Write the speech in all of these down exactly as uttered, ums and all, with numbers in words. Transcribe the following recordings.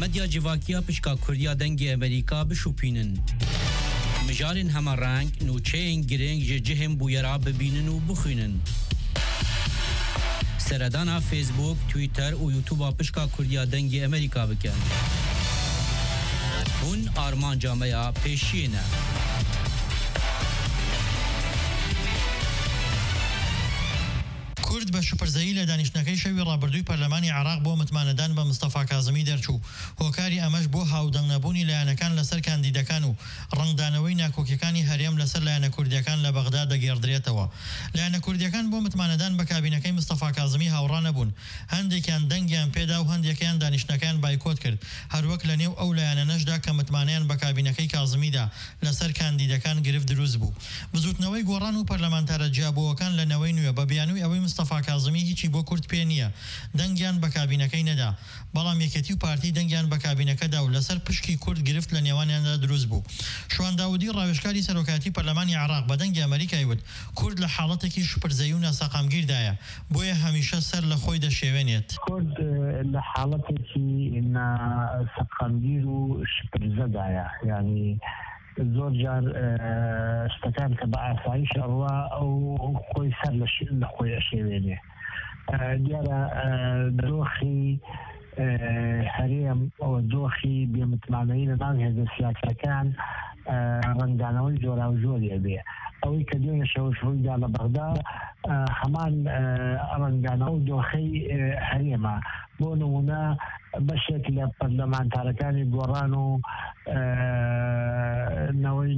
مدیا جواکیا پشکا کردیا دنگ امریکا بشوپینن مجارن همه رنگ نوچین گرنگ جهم بویرا ببینن و بخوینن سردانا فیسبوک تویتر و یوتیوب پشکا کردیا دنگ امریکا بکن هون آرمان جامعه پیشینه کورد بە شوپرزەیی لە دانیشتنەکەی شەوی ڕابردووی پەرلەمانی عێراق بۆ متمانەدان بە مستەفا کازمی دەرچوو. هۆکاری ئەمەش بۆ هاودەنگ نەبوونی لایەنەکان لەسەر کاندیدەکان و ڕەنگدانەوەی ناکۆکیەکانی هەرێم لەسەر لایەنە کوردیەکان لە بەغدا دەگێڕدرێتەوە. لایەنە کوردیەکان بۆ متمانەدان بە کابینەکەی مستەفا کازمی هاوڕا نەبوون. هەندێکیان دەنگیان پێدا و هەندێکیان دانیشتنەکان بایکۆت کرد. هەروەک لە نێو ئەو لایەنەنەشدا کە متمانەیان بە کابینەکەی کازمیدا لەسەر کاندیدەکان گرفت دروست بوو. بزوتنەوەی گۆڕان و پەرلەمانتارە جیابۆوەکان لە نەوەی نوێ بە بیانووی ئەوەی مستەفا کازمی هیچی بۆ کورد پێ نییە. دەنگیان بە کابینەکەی نەدا. بەڵام یەکێتی و پارتی دەنگیان بە کابینەکەدا و لەسەر پشکی کورد گرفت لە نێوانیاندا دروست بوو. شوان داودی ڕاوێژکاری سەرۆکاتی پەرلەمانی عێراق بە دەنگی ئەمریکای وت کورد لە حاڵەتێکی شوپرزەیی و ناسەقامگیردایە بۆیە هەمیشە سەر لە خۆی دەشێوێنێت. کورد لە حاڵەتێکی ناسەقامگیر و شوپرزەدایە، یعنی زۆر جار شتەکان کە بە ئاسایش ئەڕوا ئەو خۆی سەر لە خۆی ئەشێوێنێ. دیارە دۆخی هەرێم ئەوە دۆخی بێمتمانەیی لە ناو هێزە سیاسەکان ڕەنگدانەوەی جۆرا و جۆرێ بێ. ئەوەی کە دوێنێ شەوشڕوویدا لە بەغدا هەمان ڕەنگدانەوە و دۆخەی هەرێمە. بۆ نمونە بەشێک لە پەرلەمانتارەکانی گۆڕان و نەوەی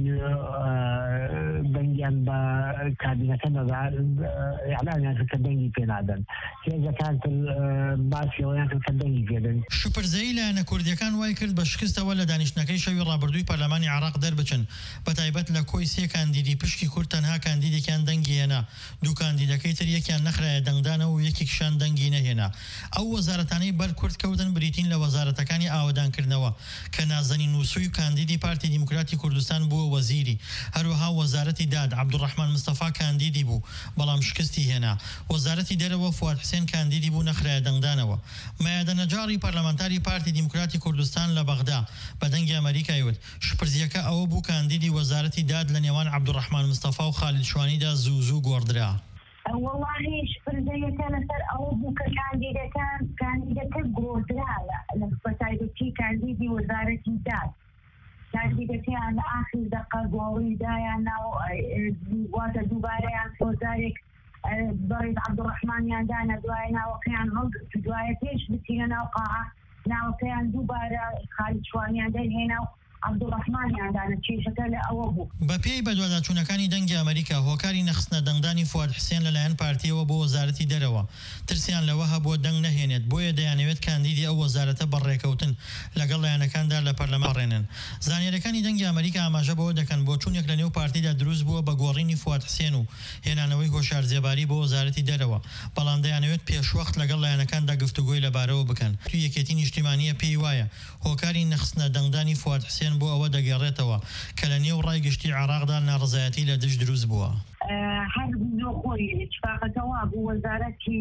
دەنگیان بە کابینەکە ئیعلانیان کرد کە دەنگی پێ نادەن. هێزەکان تر باسی ئەوەیان کرد کە دەنگی پێدەن. شوپرزەیی لایەنە کوردیەکان وای کرد بە شکستەوە لە دانیشتنەکەی شەوی ڕابردووی پەرلەمانی عێراق دەربچن. بەتایبەت لە کۆی سێ کاندیدی پشکی کورد تەنها کاندیدێکیان دەنگی هێنا. دوو کاندیدەکەی تر یەکیان نەخرایە دەنگدانەوە و یەکێکیشان دەنگی نەهێنا. ئەو وەزارەتانەی بەر کورد کەوتن بریتین لە وەزارەتەکانی ئاوەدانکردنەوە کە نازەنین نووسوی و کاندیدی پارتی دیموکراتی کوردستان بووە وەزیری. هەروەها وەزارەتی داد عەبدوڕەحمان مستەفا کاندیدی بوو بەڵام شکستی هێنا. وەزارەتی دەرەوە فواد حسێن کاندیدی بوو نەخرایە دەنگدانەوە. مەیادە نەجاری پەرلەمانتاری پارتی دیموکراتی کوردستان لە بەغدا بە دەنگی ئەمریکای وت شپرزیەکە ئەوە بوو کاندیدی وەزارەتی داد لە نێوان عەبدوڕەحمان مستەفا و خالید شوانیدا زوو زوو گۆڕدرا. والله شپرزەیەکە لەسەر ئەوە بوو کە کاندیدەکان کاندیدەکە گۆڕدرا لە بەتایبەتی کاندیدی وەزارەتی داد. کاندیدەکەیان لە ئاخر دەقە گۆڕیدایان ناو واتە دووبارەیان سۆزارێک بەڕێز عەبدوڕەحمانیان دانە دوایە ناوەکەیان هەڵگرت دوایە پێش بچینە ناو قاعە ناوەکەیان دووبارە خالید شوانیان دەرهێنا و عەبدوڕەحمانیان دانە کێشەکە لە ئەوە بوو. بە پێی بەدواداچوونەکانی دەنگی ئەمریکا هۆکاری نەخستنە دەنگدانی فواد حسێن لەلایەن پارتیەوە بۆ وەزارەتی دەرەوە ترسیان لەوە هەبووە دەنگ نەهێنێت بۆیە دەیانەوێت کاندیدی ئەو وەزارەتە بەڕێکەوتن لەگەڵ لایەنەکاندا لە پەرلەمان ڕێنن. زانیاریەکانی دەنگی ئەمریکا ئاماژە بەوە دەکەن بۆ چوونێک لە نێو پارتیدا دروست بووە بە گۆڕینی فواد حسێن و هێنانەوەی هۆشار جێباری بۆ وەزارەتی دەرەوە بەڵام دەیانەوێت پێشوەخت لەگەڵ لایەنەکاندا گفتوگۆی لەبارەوە بکەن. تو یەکێتی نیشتیمانیە پێی وایە هۆکاری نەخستنە دەنگدانی فواد حسێن بۆ ئەوە دەگەڕێت کە لە نێو ڕای گشتی عێراقدا ناڕزایەتی لە دژ دروست بووە. هەر خۆی اتفاقەتەوە بوو وەزارەتی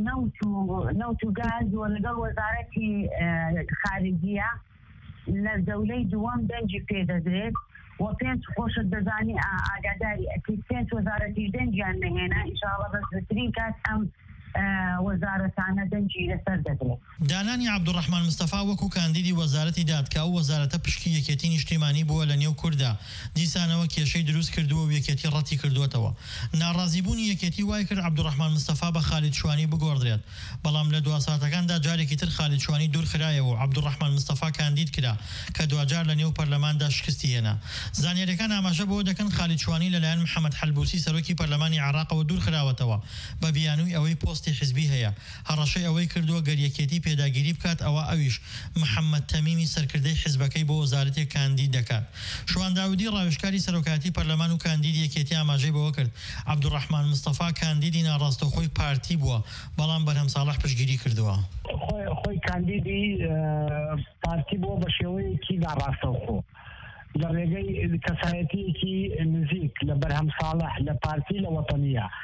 نەوت و گاز و لەگەڵ وەزارەتی خارجیە لە دەولەی دووەم دەنگی پێدەدرێت و پێنج خۆشت دەزانی ئاگاداری ئەکەیت پێنج وەزارەتی دەنگیان نەهێنا ئینشاڵڵا بەس بەترین کات ئەم وەزارەتانە دەنگی لەسەر دەدرێت. دانانی عەبدوڕەحمان مستەفا وەکو کاندیدی وەزارەتی داد کە ئەو وەزارەتە پشکی یەکێتی نیشتیمانی بووە لە نێو کووردا دیسانەوە کێشەی دروست کردووە و یەکێتی ڕەتی کردووەتەوە. ناڕازیبوونی یەکێتی وای کرد عەبدوڕەحمان مستەفا بە خالید شوانی بگۆڕدرێت بەڵام لە دواساتەکاندا جارێکی تر خالید شوانی دوور خرایەوە و عەبدوڕەحمان مستەفا کاندید کرا کە دوجار لە نێو پەرلەماندا شکستی هێنا. زانیاریەکان ئاماژە بەوە دەکەن خالید شوانی لەلایەن محەممەد حەلبوسی سەرۆکی پەرلەمانی عێراقەوە دوور خراوەتەوە بە بیانووی ئەوەی پۆستی حزبی هەیە. هەڕەشەی ئەوەی کردووە گەریەکێتی پێداگیری بکات ئەوە ئەویش محەممەد تەمیمی سەرکردەی حزبەکەی بۆ وەزارەتێک کاندید دەکات. شوان داودی ڕاوێژکاری سەرۆکاتی پەرلەمان و کاندیدی یەکێتی ئاماژەی بەوە کرد عەبدوڕەحمان مستەفا کاندیدی ناڕاستەوخۆی پارتی بووە بەڵام بەرهەم ساڵح پشتگیری کردووە. خۆی کاندیدی پارتی بووە بە شێوەیەکی ناڕاستەوخۆ لە ڕێگەی کەسایەتیەکی نزیک لە بەرهەم ساڵح لە پارتی لە وەتەنیە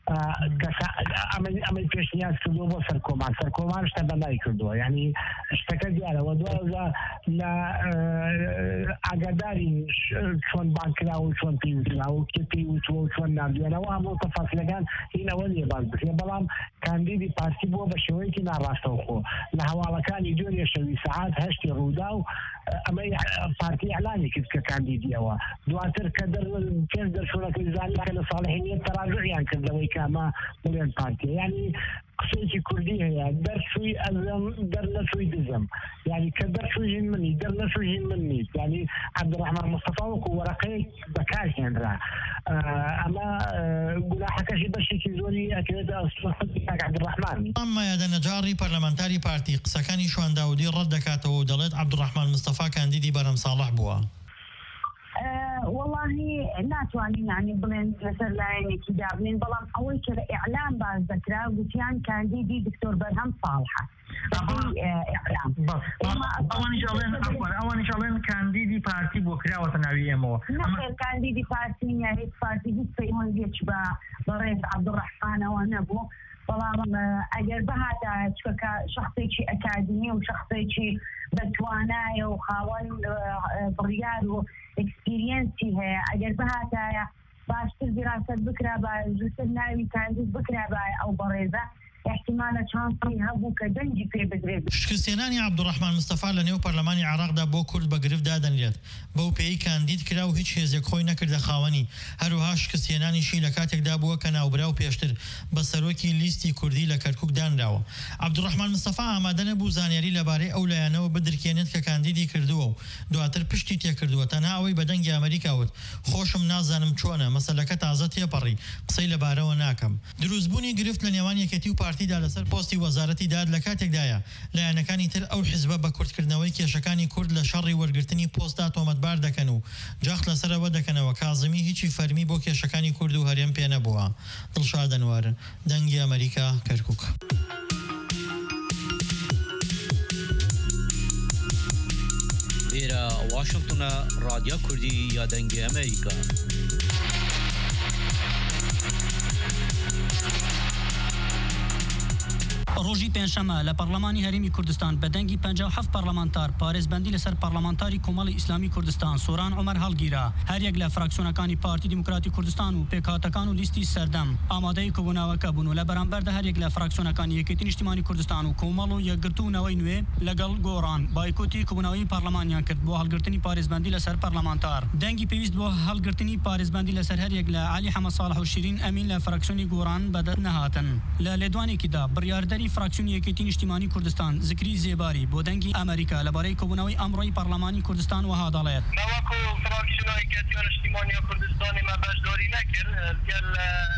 ئەمە پێشنیاز کردووە بۆ سەرکۆمان سەرکۆمان شتە بەلای کردووە یعنی شتەکە دیارەوە دوازە لە ئاگاداری چۆن بانکرا و چۆن پێویسترا و کێ پێویست و چۆن نردوێنەوە هەموو تەفاسیلەکان هینەوە لێ باز بکرێ بەڵام کاندیدی پارتی بووە بە شێوەیەکی ناڕاستەوخۆ لە هەواڵەکانی دوێنێ شەوی سەعات هەشتی ڕوودا و ئەمە پارتی ئەعلانی کرد کە کاندیدیەوە دواتر کە پێش دەرچوونەکەی زانی کە لە ساڵحینیەت تەراجعیان کردەوەی کە ئەمە بڵێن پارتیە یعنی قسەیەکی کوردی هەیە دەرچووی ئەزم دەرنەچووی دزم یعنی کە دەرچووی هین منی دەرنەچووی هین من نیست یعنی عەبدوڕەحمان مستەفا وەکو وەرەقەیەک بەکارهێنرا ئەمە گوناحەکەشی بەشێکی زۆری ئەکرێتە ئەسڵحەتی کاک عەبدوڕەحمان ئەمما یادە نەجاری پەرلەمانتاری پارتی قسەکانی شوان داودی ڕەت دەکاتەوە و دەڵێت عەبدوڕەحمان مستەفا کاندیدی بەرەم ساڵح بووە والله ناتوانین يعني بڵێن لەسەر لایەنێکی دابنین بەڵام ئەوەی کە ئیعلام باز دەکرا گوتیان کاندیدی دکتۆر بەرهەم ساڵحە ئەوانیش ئەڵێن کاندیدی پارتی بۆ کراوەتە ناوی ئێمەوە کاندیدی پارتی یاری پارتی هیچ پەیوەندیەک بە بەڕێز عەبدوڕەحمانەوە نەبوو بەڵام ئەگەر بەهاتە چکە شخصێکی ئەکادمی و شخصێکی بەتوانایە و خاوەن بڕیار و ئەکسپیرینسی هەیە ئەگەر بەهاتایە باشتر دیراست بکرا بە زووتر ناوی کاندید بکرا بە ئەو بەڕێزە احتمالە چانسی هەبوو کە دەنگی پێ بدرێت شکستێنانی عەبدوڕەحمان مستەفا لە نێو پەرلەمانی عێراقدا بۆ کورد بە گرفت دادەنرێت بەو پێی کاندید کرا و هیچ هێزێک خۆی نەکردە خاوەنی هەروەها شکستێنانیشی لە کاتێکدا بووە کە ناوبرا و پێشتر بە سەرۆکی لیستی کوردی لە کەرکووک دانراوە عەبدوڕەحمان مستەفا ئامادە نەبوو زانیاری لەبارەی ئەو لایەنەوە بدرکێنێت کە کاندیدی کردووە و دواتر پشتی تێکردووە تەنها ئەوەی بە دەنگی ئەمریکاوت خۆشم نازانم چۆنە مەسەلەکە تازە تێپەڕی قسەی لەبارەوە ناکەم دروستبوونی گرفت لە نێوان یەکێتی و پارتیدا لەسەر پۆستی وەزارەتی داد لە کاتێکدایە لایەنەکانی تر ئەو حیزبە بە کوردکردنەوەی کێشەکانی کورد لە شەڕی وەرگرتنی پۆستا تۆمەتبار دەکەن و جاخ لەسەرەوە دەکەنەوە کازمی هیچی فەرمی بۆ کێشەکانی کورد و هەرێم پێ نەبووە دڵشاد ئەنوار دەنگی ئەمریکا کەرکووک لێرە واشنگتنە رادیۆ کوردی یا دەنگی ئەمریکا ڕۆژی پێنجشەمە لە پەرلەمانی هەرێمی کوردستان بە دەنگی پەنجا و هەفت پەرلەمانتار پارێزبەندی لەسەر پەرلەمانتاری کۆمەڵی ئیسلامی کوردستان سۆران عومەر هەڵگیرا هەریەک لە فراکسیۆنەکانی پارتی دیموکراتی کوردستان و پێکهاتەکان و لیستی سەردەم ئامادەی کۆبوونەوەکە بوون و لە بەرامبەردا هەریەک لە فراکسیۆنەکانی یەکێتی نیشتیمانی کوردستان و کۆمەڵ و یەکگرتوونەوەی نوێ لەگەڵ گۆڕان بایکۆتی کۆبوونەوەی پەرلەمانیان کرد بۆ هەڵگرتنی پارێزبەندی لەسەر پەرلەمانتار دەنگی پێویست بۆ هەڵگرتنی پارێزبەندی لەسەر هەریەک لە عەلی حەمەد ساڵح و شیرین ئەمین لە فراکسیۆنی گۆڕان بەدەست نەهاتن لە لێدوانێکیدا بڕیاردەری فراکسیۆنی یەکێتی نیشتیمانی کوردستان زکری زێباری بۆ دەنگی ئەمریکا لەبارەی کۆبوونەوەی ئەمڕۆی پەرلەمانی کوردستان وەها دەڵێت ناوەکو فراکسیۆنە یەکێتی نیشتیمانی کوردستانی ما بەشداری نەکرد گەل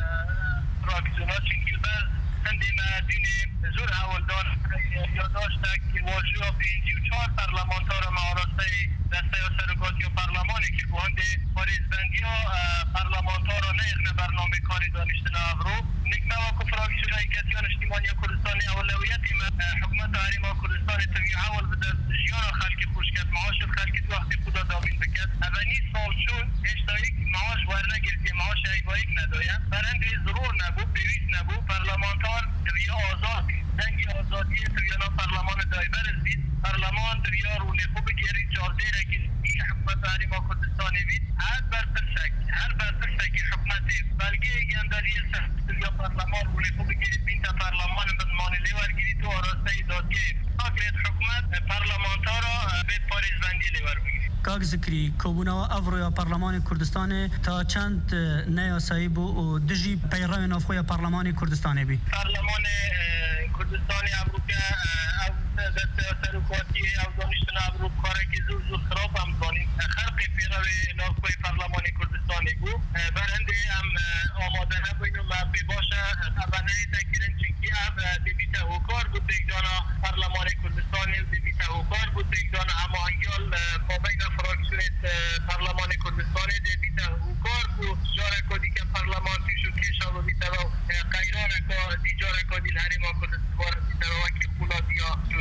فراکسیۆنە چونکی بەر هەندێ مەدینێ زۆر هەوڵدار یادداشتێک واژووە پێنجی و چوار پەرلەمانتارە ماڕاستەی دەستەی سەرۆکاتی و پەرلەمانێکی بۆ هەندێ پارێزبەندیە پەرلەمانتارە نەیەخنە بەرنامەکاری دانیشتنە ئەڤڕۆ نەوەکو فراکسیۆنە یەکێتی نیشتیمانی کوردستانی ئەولەویەتی حکوومەتە هەرێما کوردستانی تەوی هەوڵ بدەست ژیانە خەڵکی خۆشکەت معاش خەڵکی وەختی خوددا دابین بکەت ئەڤەنی ساڵ چوون هێشتا هیچ معاش وەرنەگرتێ معاش هەیبایەک نەدایە بەرەندێ ضرور نەبوو پێویست نەبوو پەرلەمانتار تەوی ئازاد دەنگی ئازادی تەویانە پەرلەمان دایبەرز بیت پەرلەمان تەویا ڕوونێخۆ بگێری چاردێرەکی حکوومەتە هەرێما کوردستانی بیت هەر بەرپرسێک هەر بەرپرسێکی حکوومەتی بەلگەیەکی ئەندەریە سەخت تەویا پەرلەمان ڕوونێخۆ بگێری بینتە پەرلەمان بزمانی لێوەرگیری تو ئاراستەی دادگەی ئاگرێت حکوومەت پەرلەمانتارە بێت پارێزبەندی لێوەربگیری کاک زکری کۆبوونەوە ئەڤڕۆیە پەرلەمانی کوردستانê تا چەند نەیاسایی بوو و دژی پەیڕەوێ ناوخۆیە پەرلەمانی کوردستانê بی پەرلەمانی کوردستانی ئەڤڕۆکە ئەو سەرۆکاتی ئەو دانیشتنە ئەڤڕۆ کارێکی زۆر زۆر خراپ ئەم زانین خەرقی پەیڕەوێ ناوخۆی پەرلەمانی کوردستانê بوو بەرهەندێ ئەم ئامادە نەبووین و ما پێ باشە ئەڤەنەی تەکردن چونکی ئەv دەبیتە هۆکار بوو پێکدانە پەرلەمانی کوردستانی و دەبیتە هۆکار بوو پێکدانە هەماهەنگیال مابەینە فراکسیۆنێت پەرلەمانی کوردستانی دەبیتە هۆکار بوو جارێکا دیکە پەرلەمان توش و کێشا ببیتەوە و قەیرانێکا دیجارێکا دیل هەرێما کوردستان ببیتەوە وەکی قوڵاتیە سووری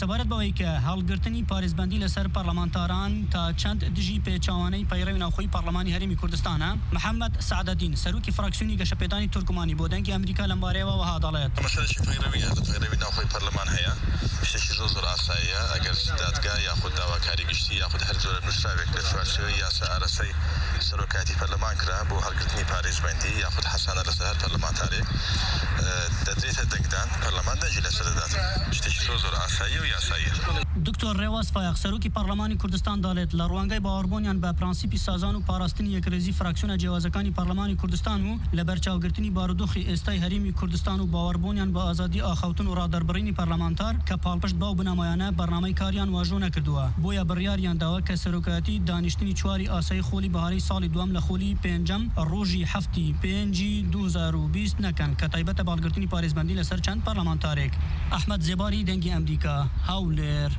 سەبارەت بەوەی کە هەڵگرتنی پارێزبەندی لەسەر پەرلەمانتاران تا چەند دژی پێچاوانەی پەیڕەوی ناوخۆی پەرلەمانی هەرێمی کوردستانە. محەممەد سعدەدین سەرۆکی فراکسیۆنی گەشەپێدانی تورکمانی بۆ دەنگی ئەمریکا لەم بارەیەوە وەها دەڵێت مەسەلەی پەیڕەویە لە پەیڕەوی ناوخۆی پەرلەمان هەیە، شتێکی زۆر زۆر ئاساییە. ئەگەر دادگا یاخود داواکاری گشتی یاخود هەر جۆرە نووسراوێک لە چوارچێوەی یاسا ئارەسەی سەرۆکاتی پەرلەمان کرا بۆ هەڵگرتنی پارێزبەندی یاخود حەسانە لەسەر هەر پەرلەمانتارێک دەدرێتە دەنگدان پەرلەمان دەنجی لەسەر دەدات. شتێکی زۆر زۆر ئاسایی و یاساییە. دکتۆر ڕێواز فایق سەرۆکی پەرلەمانی کوردستان دەڵێت لە ڕوانگەی باوەڕبوونیان بە پرانسیپی سازان و پاراستنی یەکرێزی فراکسیۆنە جیاوازەکانی پەرلەمانی کوردستان و لە بەرچاوگرتنی بارودۆخی ئێستای هەرێمی کوردستان و باوەڕبوونیان بە ئازادی ئاخەوتن و ڕادەربڕینی پەرلەمانتار کە پاڵپشت باو بنەمایانە بەرنامەی کاریان واژۆ نەکردووە. بۆیە بڕیاریان داوە کە سەرۆکایەتی دانیشتنی چواری ئاسایی خۆلی بەهارەی ساڵی دوام لە خۆلی پێنجەم ڕۆژی هەفتی پێنجی دوو هەزار و بیست نەکەن کە تایبەتە باڵگرتنی پارێزبەندی لەسەر چەند پەرلەمانتارێک. ئەحمەد زێباری دەنگی ئەمریکا هەولێر.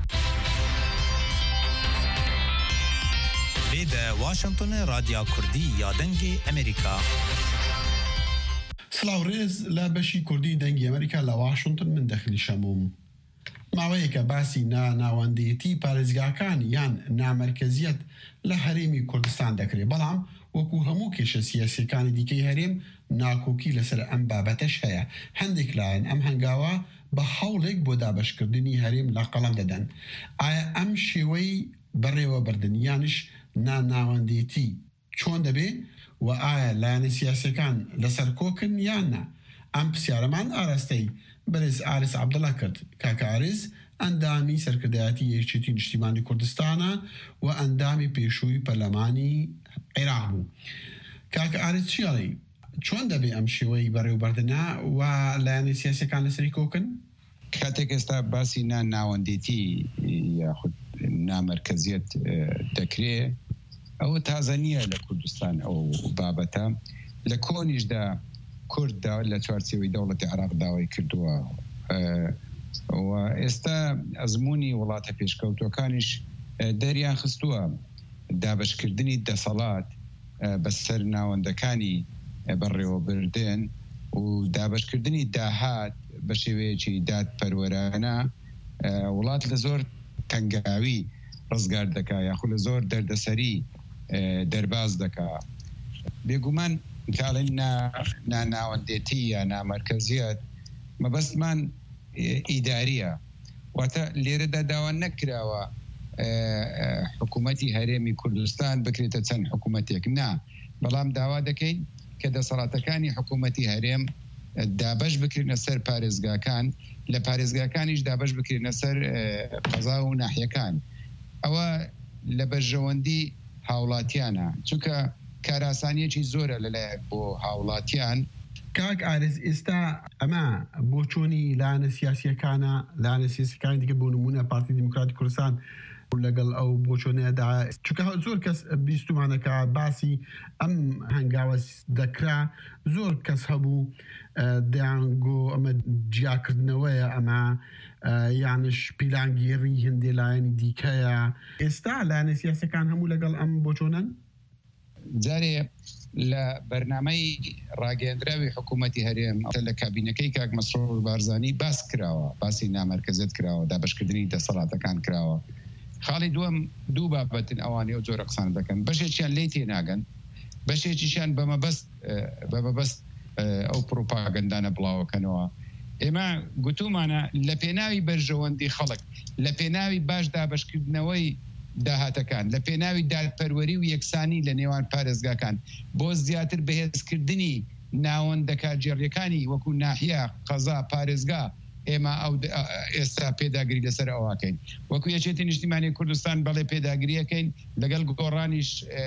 لێدە واشنگتن رادیا کوردی یا دەنگی ئەمریکا. سلااو ڕێز لە بەشی کوردی دەنگی ئەمریکا لە واشنگتن من دەخلی شەموم. ماوەیەکە باسی ناناوەندەیەتی پارێزگاکان یان نامەرکەزیەت لە هەرێمی کوردستان دەکرێت، بەڵام وەکو هەموو کێشە سیاسیەکانی دیکەی هەرێم ناکۆکی لەسەر ئەم بابەتەش هەیە. هەندێک لایەن ئەم هەنگاوە بە هەوڵێک بۆ دابەشکردنی هەرێم لە قەڵەم دەدەن. ئایا ئەم شێوەی بەڕێوەبردن یانش ناناوەندێتی چۆن دەبێ و ئایا لایەنە سیاسیەکان لەسەر کۆکن یان نا؟ ئەم پرسیارەمان ئاراستەی بەرز ئارس عەبدەڵا کرد. کاکە ئارس ئەندامی سەرکردایەتی یەکێتی نیشتیمانی کوردستانە و ئەندامی پێشووی پەرلەمانی عێراق بوو. کاکە ئارس چیاڵی چۆن دەبێ ئەم شێوەی بەڕێوەبردنە و لایەنە سیاسیەکان لەسەری کۆکن؟ کاتێک ئێستا باسی نان ناوەندێتی یاخود نامەرکەزیەت دەکرێت، ئەوە تازە نییە لە کوردستان. ئەو بابەتە لە کۆنیشدا کورددا لە چوارچێوەی دەوڵەتی عێراق داوای کردووە و ئێستا ئەزمموی وڵاتە پێشکەوتوەکانیش دەریان خستووە دابشکردنی دەسەڵات بەسەر ناوەندەکانی بەڕێوەبردن و دابشکردنی داهات بە شێوەیەکی دادپەروەرانە وڵات لە زۆر تەنگاوی ڕزگار دەکا یاخود لە زۆر دەردەسەری دەرباز دەکا. بێگومان کاڵین ناناوەندێتی یا نامەرکەزیەت مەبەستمان ئیداریە، واتە لێرەدا داوا نەکراوە حکوومەتی هەرێمی کوردستان بکرێتە چەند حکوومەتێک، نا، بەڵام داوا دەکەین کە دەسەڵاتەکانی حکوومەتی هەرێم دابش بکرێنە سەر پارێزگاکان، لە پارێزگاکانیش دابش بکرێنە سەر قەزا و ناحیەکان. ئەوە لە بەرژەوەندی هاوڵاتیانە، چونکە کاراسانیەکی زۆرە لەلایەک بۆ هاوڵاتیان. کاک ئارز ئێستا ئەمە بۆ چۆنی لایەنە سیاسیەکانە لایەنە سیاسیەکانی دیکە بۆ نمونە پارتی دیموکراتی کوردستان لەگەڵ ئەو بۆ چۆنەیەدا، چونکە زۆر کەس بیستمانەکە باسی ئەم هەنگاوە دەکرا، زۆر کەس هەبوو دەیانگۆ ئەمە جیاکردنەوەیە، ئەمە یانش پیلانگیری هەندێک لایەنی دیکەیە. ئێستا لایەنە سیاسیەکان هەموو لەگەڵ ئەم بۆ چۆنن؟ جارێ لە بەرنامەی ڕاگەیەندراوی حکوومەتی هەرێم لە کابینەکەی کاک مەسرور بارزانی باس کراوە، باسی نامەرکەزیەت کراوە، دابشکردنی دەسەڵاتەکان کراوە. خاڵی دووەم دوو بابەتن ئەوانەی ئەو جۆرە قسان دەکەن، بەشێکیان لی تێناگەن، بەشێکیشیان بەمەبەست ئەو پرۆپاگەندانە بڵاوەکەنەوە. ئێمە گوتومانە لە پێناوی بەرژەوەندی خەڵک، لە پێناوی باش دابشکردنەوەی داهاتەکان، لە پێناوی دادپەروەری و یەکسانی لە نێوان پارێزگاکان بۆ زیاتر بەهێزکردنی ناوەندە جێڕیەکانی وەکو ناحیە، قەزا، پارێزگا، ئێمە ئەو ئێستا پێداگری لەسەر ئەوواکەین. وەکو یەکێتی نیشتیمانی کوردستان بەڵێ پێداگریەکەین لەگەڵ گۆڕانیش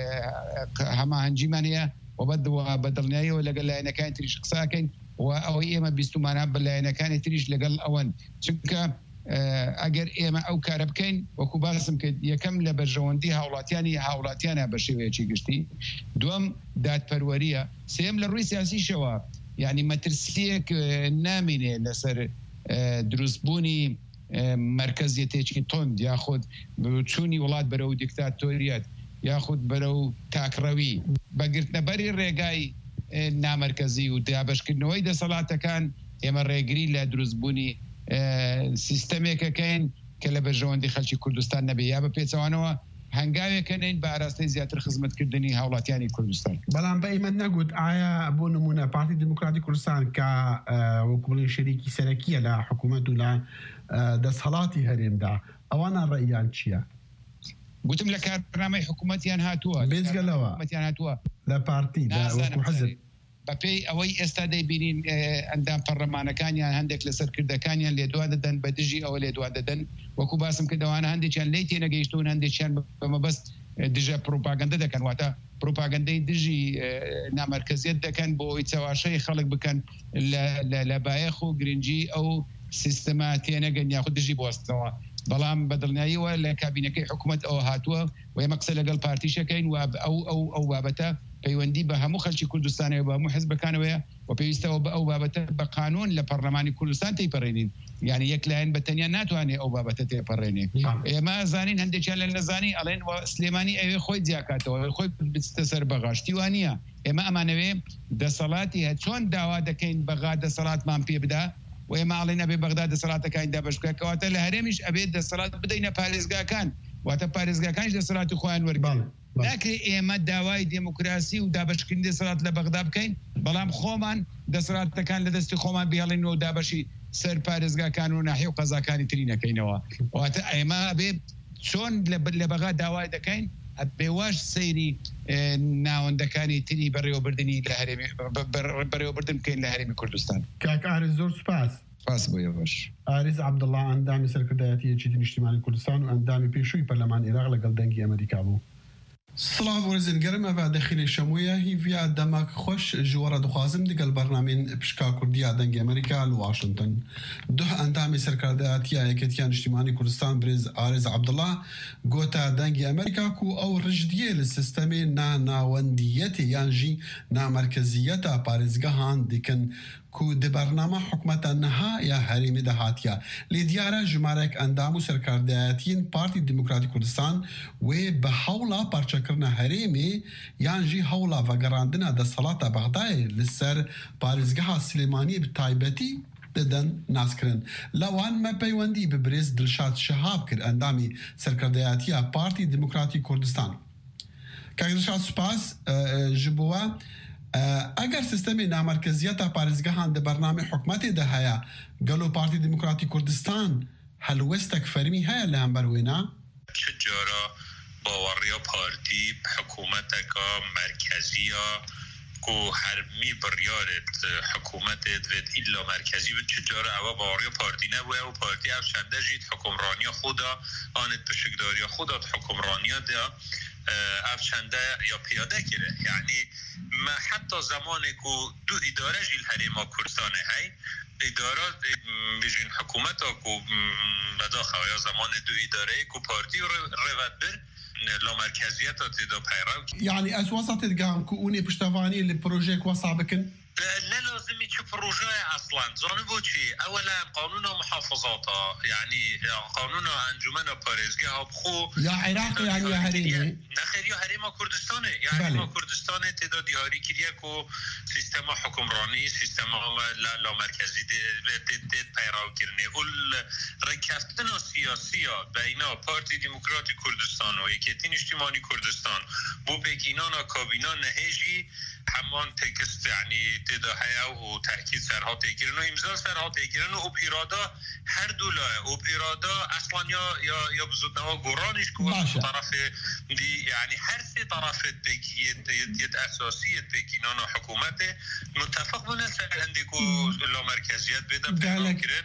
هەماهەنگیمانەیە و بەدڵنیاییەوە لەگەڵ لایەنەکانی تریش قساکەین و ئەوەی ئێمە بیستمانە بە لایەنەکانی تریش لەگەڵ ئەوەن، چونکە ئەگەر ئێمە ئەو کارە بکەین وەکو باسم کرد، یەکەم لە بەرژەوەندی هاوڵاتیانی هاوڵاتیانە بە شێوەیەکی گشتی، دووەم دادپەروەریە، سێم لە ڕووی سیاسیشەوە، یعنی مەترسیەک نامێنێ لەسەر دروستبوونی مرکزیەتێکی تۆند یاخود چوونی وڵات بەرەو دیکتاتۆریەت یاخود بەرەو تاکڕەوی بەگرتنەبەری ڕێگای نامەرکەزی و دابشکردنەوەی دەسەڵاتەکان. ئێمە ڕێگری لە دروستبوونی سیستەمێکەکەین کە کە لە بەرژەوەندی خەڵکی کوردستان نەبێ یا بە پێچەوانەوە هەنگاوێکەنین بە ئاراستەی زیاتر خزمەتکردنی هاوڵاتیانی کوردستان. بەڵام بە ئێمە نەگوت ئایا بۆ نمونە پارتی دموکراتی کوردستان کە وەکو بڵێن شەریکی سەرەکیە لە حکوومەت و لە دەسەڵاتی هەرێمدا ئەوانە ڕێیان چییە؟ گوتم لە کارنامەی حکوومەتیان هاتووە بێجگەلەوە حکوومەتیان هاتووە لە پارتی وەکو حزب بەپێی ئەوەی ئێستا دەیبینین ئەندام پەرلەمانەکانیان هەندێک لەسەر کردەکانیان لێدوا دەدەن بە دژی ئەوە لێدوا دەدەن وەکو باسم کردەوانە هەندێکیان لی تێنەگەیشتون هەندێکیان بەمەبەست دژە پروپاگەندە دەکەن واتە پروپاگەندەی دژی نامەرکزیت دەکەن بۆ ئەوی چاواشەی خەڵک بکەن لە بایەخ و گرنگی ئەو سیستەما تێنەگەن یاخود دژی بوەستنەوە. بەڵام بەدڵنیاییەوە لە کابینەکەی حکوومەت ئەوە هاتووە و ئێمە قسە لەگەڵ پارتیشەکەین و ئەو ئەو ئەو بابەتە پەیوەندی بە هەموو خەڵکی کوردستانەوە بە هەموو حزبەکانەوەیە و پێویستەوە بە ئەو بابەتە بە قانون لە پەرلەمانی کوردستان تێپەڕێنین یعنی یەک لایەن بەتەنیا ناتوانێت ئەو بابەتە تێپەڕێنێ. ئێمە زانین هەندێکیان لە نەزانی ئەڵێن سلێمانی ئەوێ خۆی جیاکاتەوە خۆی بچتە سەر بەغاشتی وانە ئێمە ئەمانەوێ دەسەڵاتی هە چۆن داوا دەکەین بەغا دەسەڵاتمان پێ بدا و ئێمە ئاڵێن ئەبێ بەغدا دەسەڵاتەکانیدا بەشکەکەواتە لە هەرێمیش ئەبێت دەسەڵات بدەینە پارێزگاکان واتە پارێزگاکانش دەسەڵاتی خۆیان وەرگڵ ناکرێت ئێمە داوای دموکراسی و دابشکردنی دەسەڵات لە بەغدا بکەین بەڵام خۆمان دەسەڵاتەکان لە دەستی خۆمان بهێڵین و دابەشی سەر پارێزگاکان و ناحیە و قەزاکانی تری نەکەینەوە واتە ئێمە ئەبێ چۆن لە بەغا داوای دەکەین بێواش سەیری ناوەندەکانی تری بەڕێوەبردننی لە هەرێمی بەڕێوەبردن بکەین لە هەرێمی کوردستان. کاک ئارز زۆر سوپاس. سپاس بۆ یەوەش. ئاریز عەبدوڵڵا ئەندامی سەرکردایەتی یەکێتی نیشتیمانی کوردستان و ئەندامی پێشووی پەرلەمان عێراق لەگەڵ دەنگی ئەمریکا بوو. سڵاو وەرزن گەرمە بە دەخیلی شەموویە هیڤیا دەماک خۆش ژوەڕە دخوازم دەگەڵ بەرنامێن پشکا کوردیا دەنگی ئەمریکا لە واشنگتن. دوه ئەندامی سەرکردایەتیە یەکێتیان نیشتیمانی کوردستان برێز ئارز عەبدوڵڵا گۆتە دەنگی ئەمریکا و ئەو ڕژدیە لە سیستەمێ ناناوەندیەتی یانژی نامەرکزیەتە پارێزگەهان دیکن کو د برنامه حکومت نها یا هەرێمی داهاتیە لێ دیارە ژمارەیەک ئەندام و سەرکردایەتیین پارتی دموکراتی کوردستان وێ بە هەوڵا پارچەکردنە هەرێمێ یانژی هەوڵا ڤەگەڕاندنە دەسەڵاتە بەغدایە لەسەر پارێزگەها سلێمانی بە تایبەتی دەدەن ناسکردن. لەوان مە پەیوەندی بە برێز دڵشاد شەهاب کرد ئەندامی سەرکردایەتیە پارتی دموکراتی کوردستان. کاک دڵشاد سوپاس ji bo we اگر سیستم نامرکزیت پارێزگەهان د بەرنامە حکومەتێ ده هەیە گەلۆ پارتی دموکراتی کوردستان هەلوەستێک فەرمی هەیە لە هەمبەروێنا چجارە باوەڕیا پارتی حکوومەتێکە مرکزیە کو هەرمی بڕیارێت حکوومەتێت وێت ئیلا مرکزی و چجارە ئەوە باوەڕیا پارتی نەبووە و پارتی ئەو چەندە ژیت حکومڕانیە خۆدا ئانت پشکداریە خۆدات حکومڕانیەدا ئەو چەندە یا پیاده کرده یعنی ما حتی زمانی که دو اداره جیل هریما کردستانه هی اداره بیجین حکومت ها که بداخل یا زمان دو اداره که پارتی روید بر لا مرکزیت ها تیدا پیرو یعنی از وسط ادگام که اونی پشتوانی لپروژه که وصع بکن لا لازمي تشوف الرجاء اصلا زانبو چی اولا قانون محافظات يعني قانون انجمن پارێزگاه بخو یا عراق يعني يا هريمي نخير يا هريم كردستان يعني هريم كردستان تعداد دیاری کردیه کو سیستم حکمرانی سیستم لا لا مرکزی ده پیرو کردن اول رکفتن سیاسی بین پارتی دموکراتی کردستان و یکیتی نیشتیمانی کردستان بو بگینان کابینه نهجی همان تکست يعني تدا هيا وتأكيد سرها تيجرن وإمضاء سرها تيجرن وبإرادة هر دولة وبإرادة أصلا يا يا يا بزودنا وقرانيش كوا طرف دي يعني هر سي طرف تيجيد يد أساسية تيجينا حكومته متفق بنا عندكو لا مركزيات بيدا بيكرن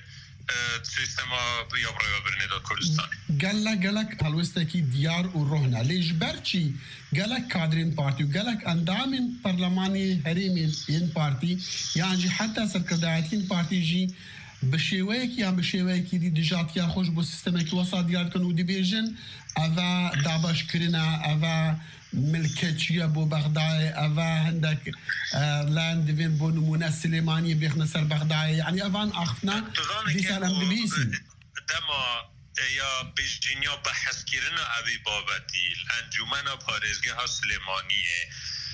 سیستما یا برای برنده کردستان گله گلک هلوستکی دیار و روحنا لیش برچی گلک کادرین پارتی و گلک اندامین پارلمانی هریمین این پارتی یعنی حتی سرکردایتین پارتی جی بشیوهیک یا بشیوهیکی دی دجاتیا خوش بو سیستمکی وسط دیار کن و دی بیجن اوه دابش کرنا اوه ملکتیه بو بغدای اوه هندک لاند وین بو نمونه سلیمانی بیخنه سر بغدای یعنی اوان اخفنا دی سالم دبیسی دما یا بجنیا بحث کردن اوی بابتی انجمن پارێزگاه سلیمانیه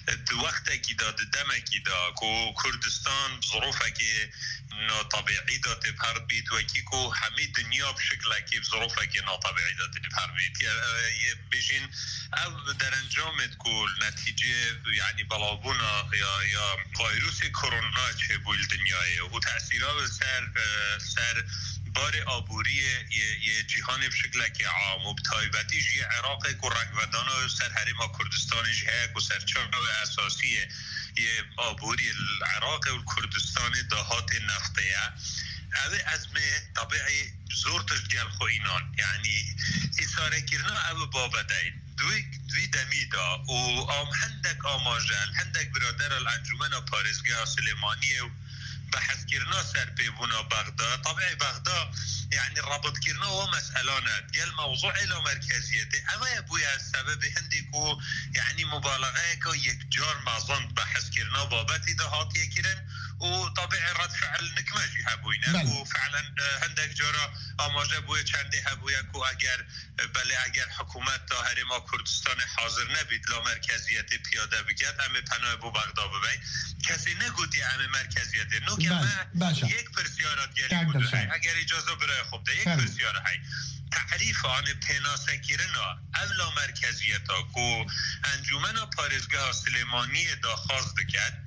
وقتی داد دمکی دا کو کردستان ظروفه که ناطبیعی دا تبهر بید و کی کو همه دنیا بشکل که ظروفه که ناطبیعی دا تبهر بید بجین او در انجامت کو نتیجه یعنی بلابونا یا یا ویروس کرونا چه بول دنیای و تأثیرها سر سر بار آبوری یه جهان بشکل که عام و بتایبتی جی عراق کو رنگودان و سر حریم کردستان جهه کو سر چرا اساسی یه آبوری العراق و کردستان دهات نفتیه اوه ازمه طبیعی زور تشگل خوینان یعنی اصاره کرنا اوه بابدهید دوی دوی دمیدا و آم هندک آماجل هندک برادر الانجومن و پارزگاه سلیمانی و بحث کرنا سر پیبونا بغداد طبعا بغداد يعني ربط كرنا ومسألانات قال موضوع له مركزيته أما يبويا السبب هنديكو يعني مبالغة كو يكجار معظم بحث كرنا بابتي دهاتي كرن وطبيعي رد فعل نكماجي هبوينا وفعلا هندك جارا آماجه بويا چنده هبويا كو اگر بله اگر حكومت تا هرما كردستان حاضر نبید لا مركزيته پیاده بگد اما پناه بو بغداد ببین کسی نگوتی اما مركزيته نو که ما یک پرسیارات گری بود اگر اجازه برای خوب ده یک پرسیاره های تعریف آن پناسه کرنا اولا مرکزیتا کو انجومن پارزگاه سلیمانی دا خواست دکد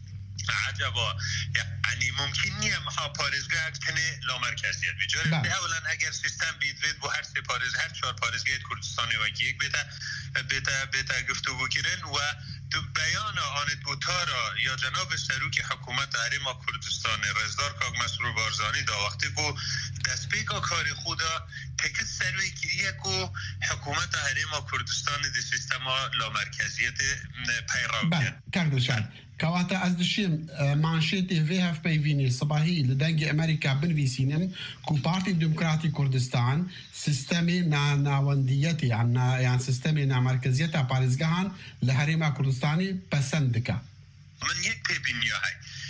عجبا یعنی ممکن نیه مها پارزگاه کنه لا مرکزیت بجاره اولا اگر سیستم بید وید بو هر سه پارز هر چهار پارزگاه کردستانی و یک بیتا بیتا بیتا گفتگو کرن و تو بیان آن دوتارا یا جناب سروک حکومت حریم کردستان رزدار کاگ مسرور بارزانی دا وقتی کو دست پیکا کار خودا تکت سروی کریه کو حکومت حریم کردستان دی سیستم لا مرکزیت پیراو کرد. کردشان کواتا از دشیم مانشیتی وی هف پیوینی صباحی لدنگ امریکا بنویسینم کو پارتی دموکراتی کردستان سیستمی نا ناوندیتی عنا يعني سیستمی نا مرکزیت پارزگاهان لحریم کردستانی پسند که من یک پیبینی های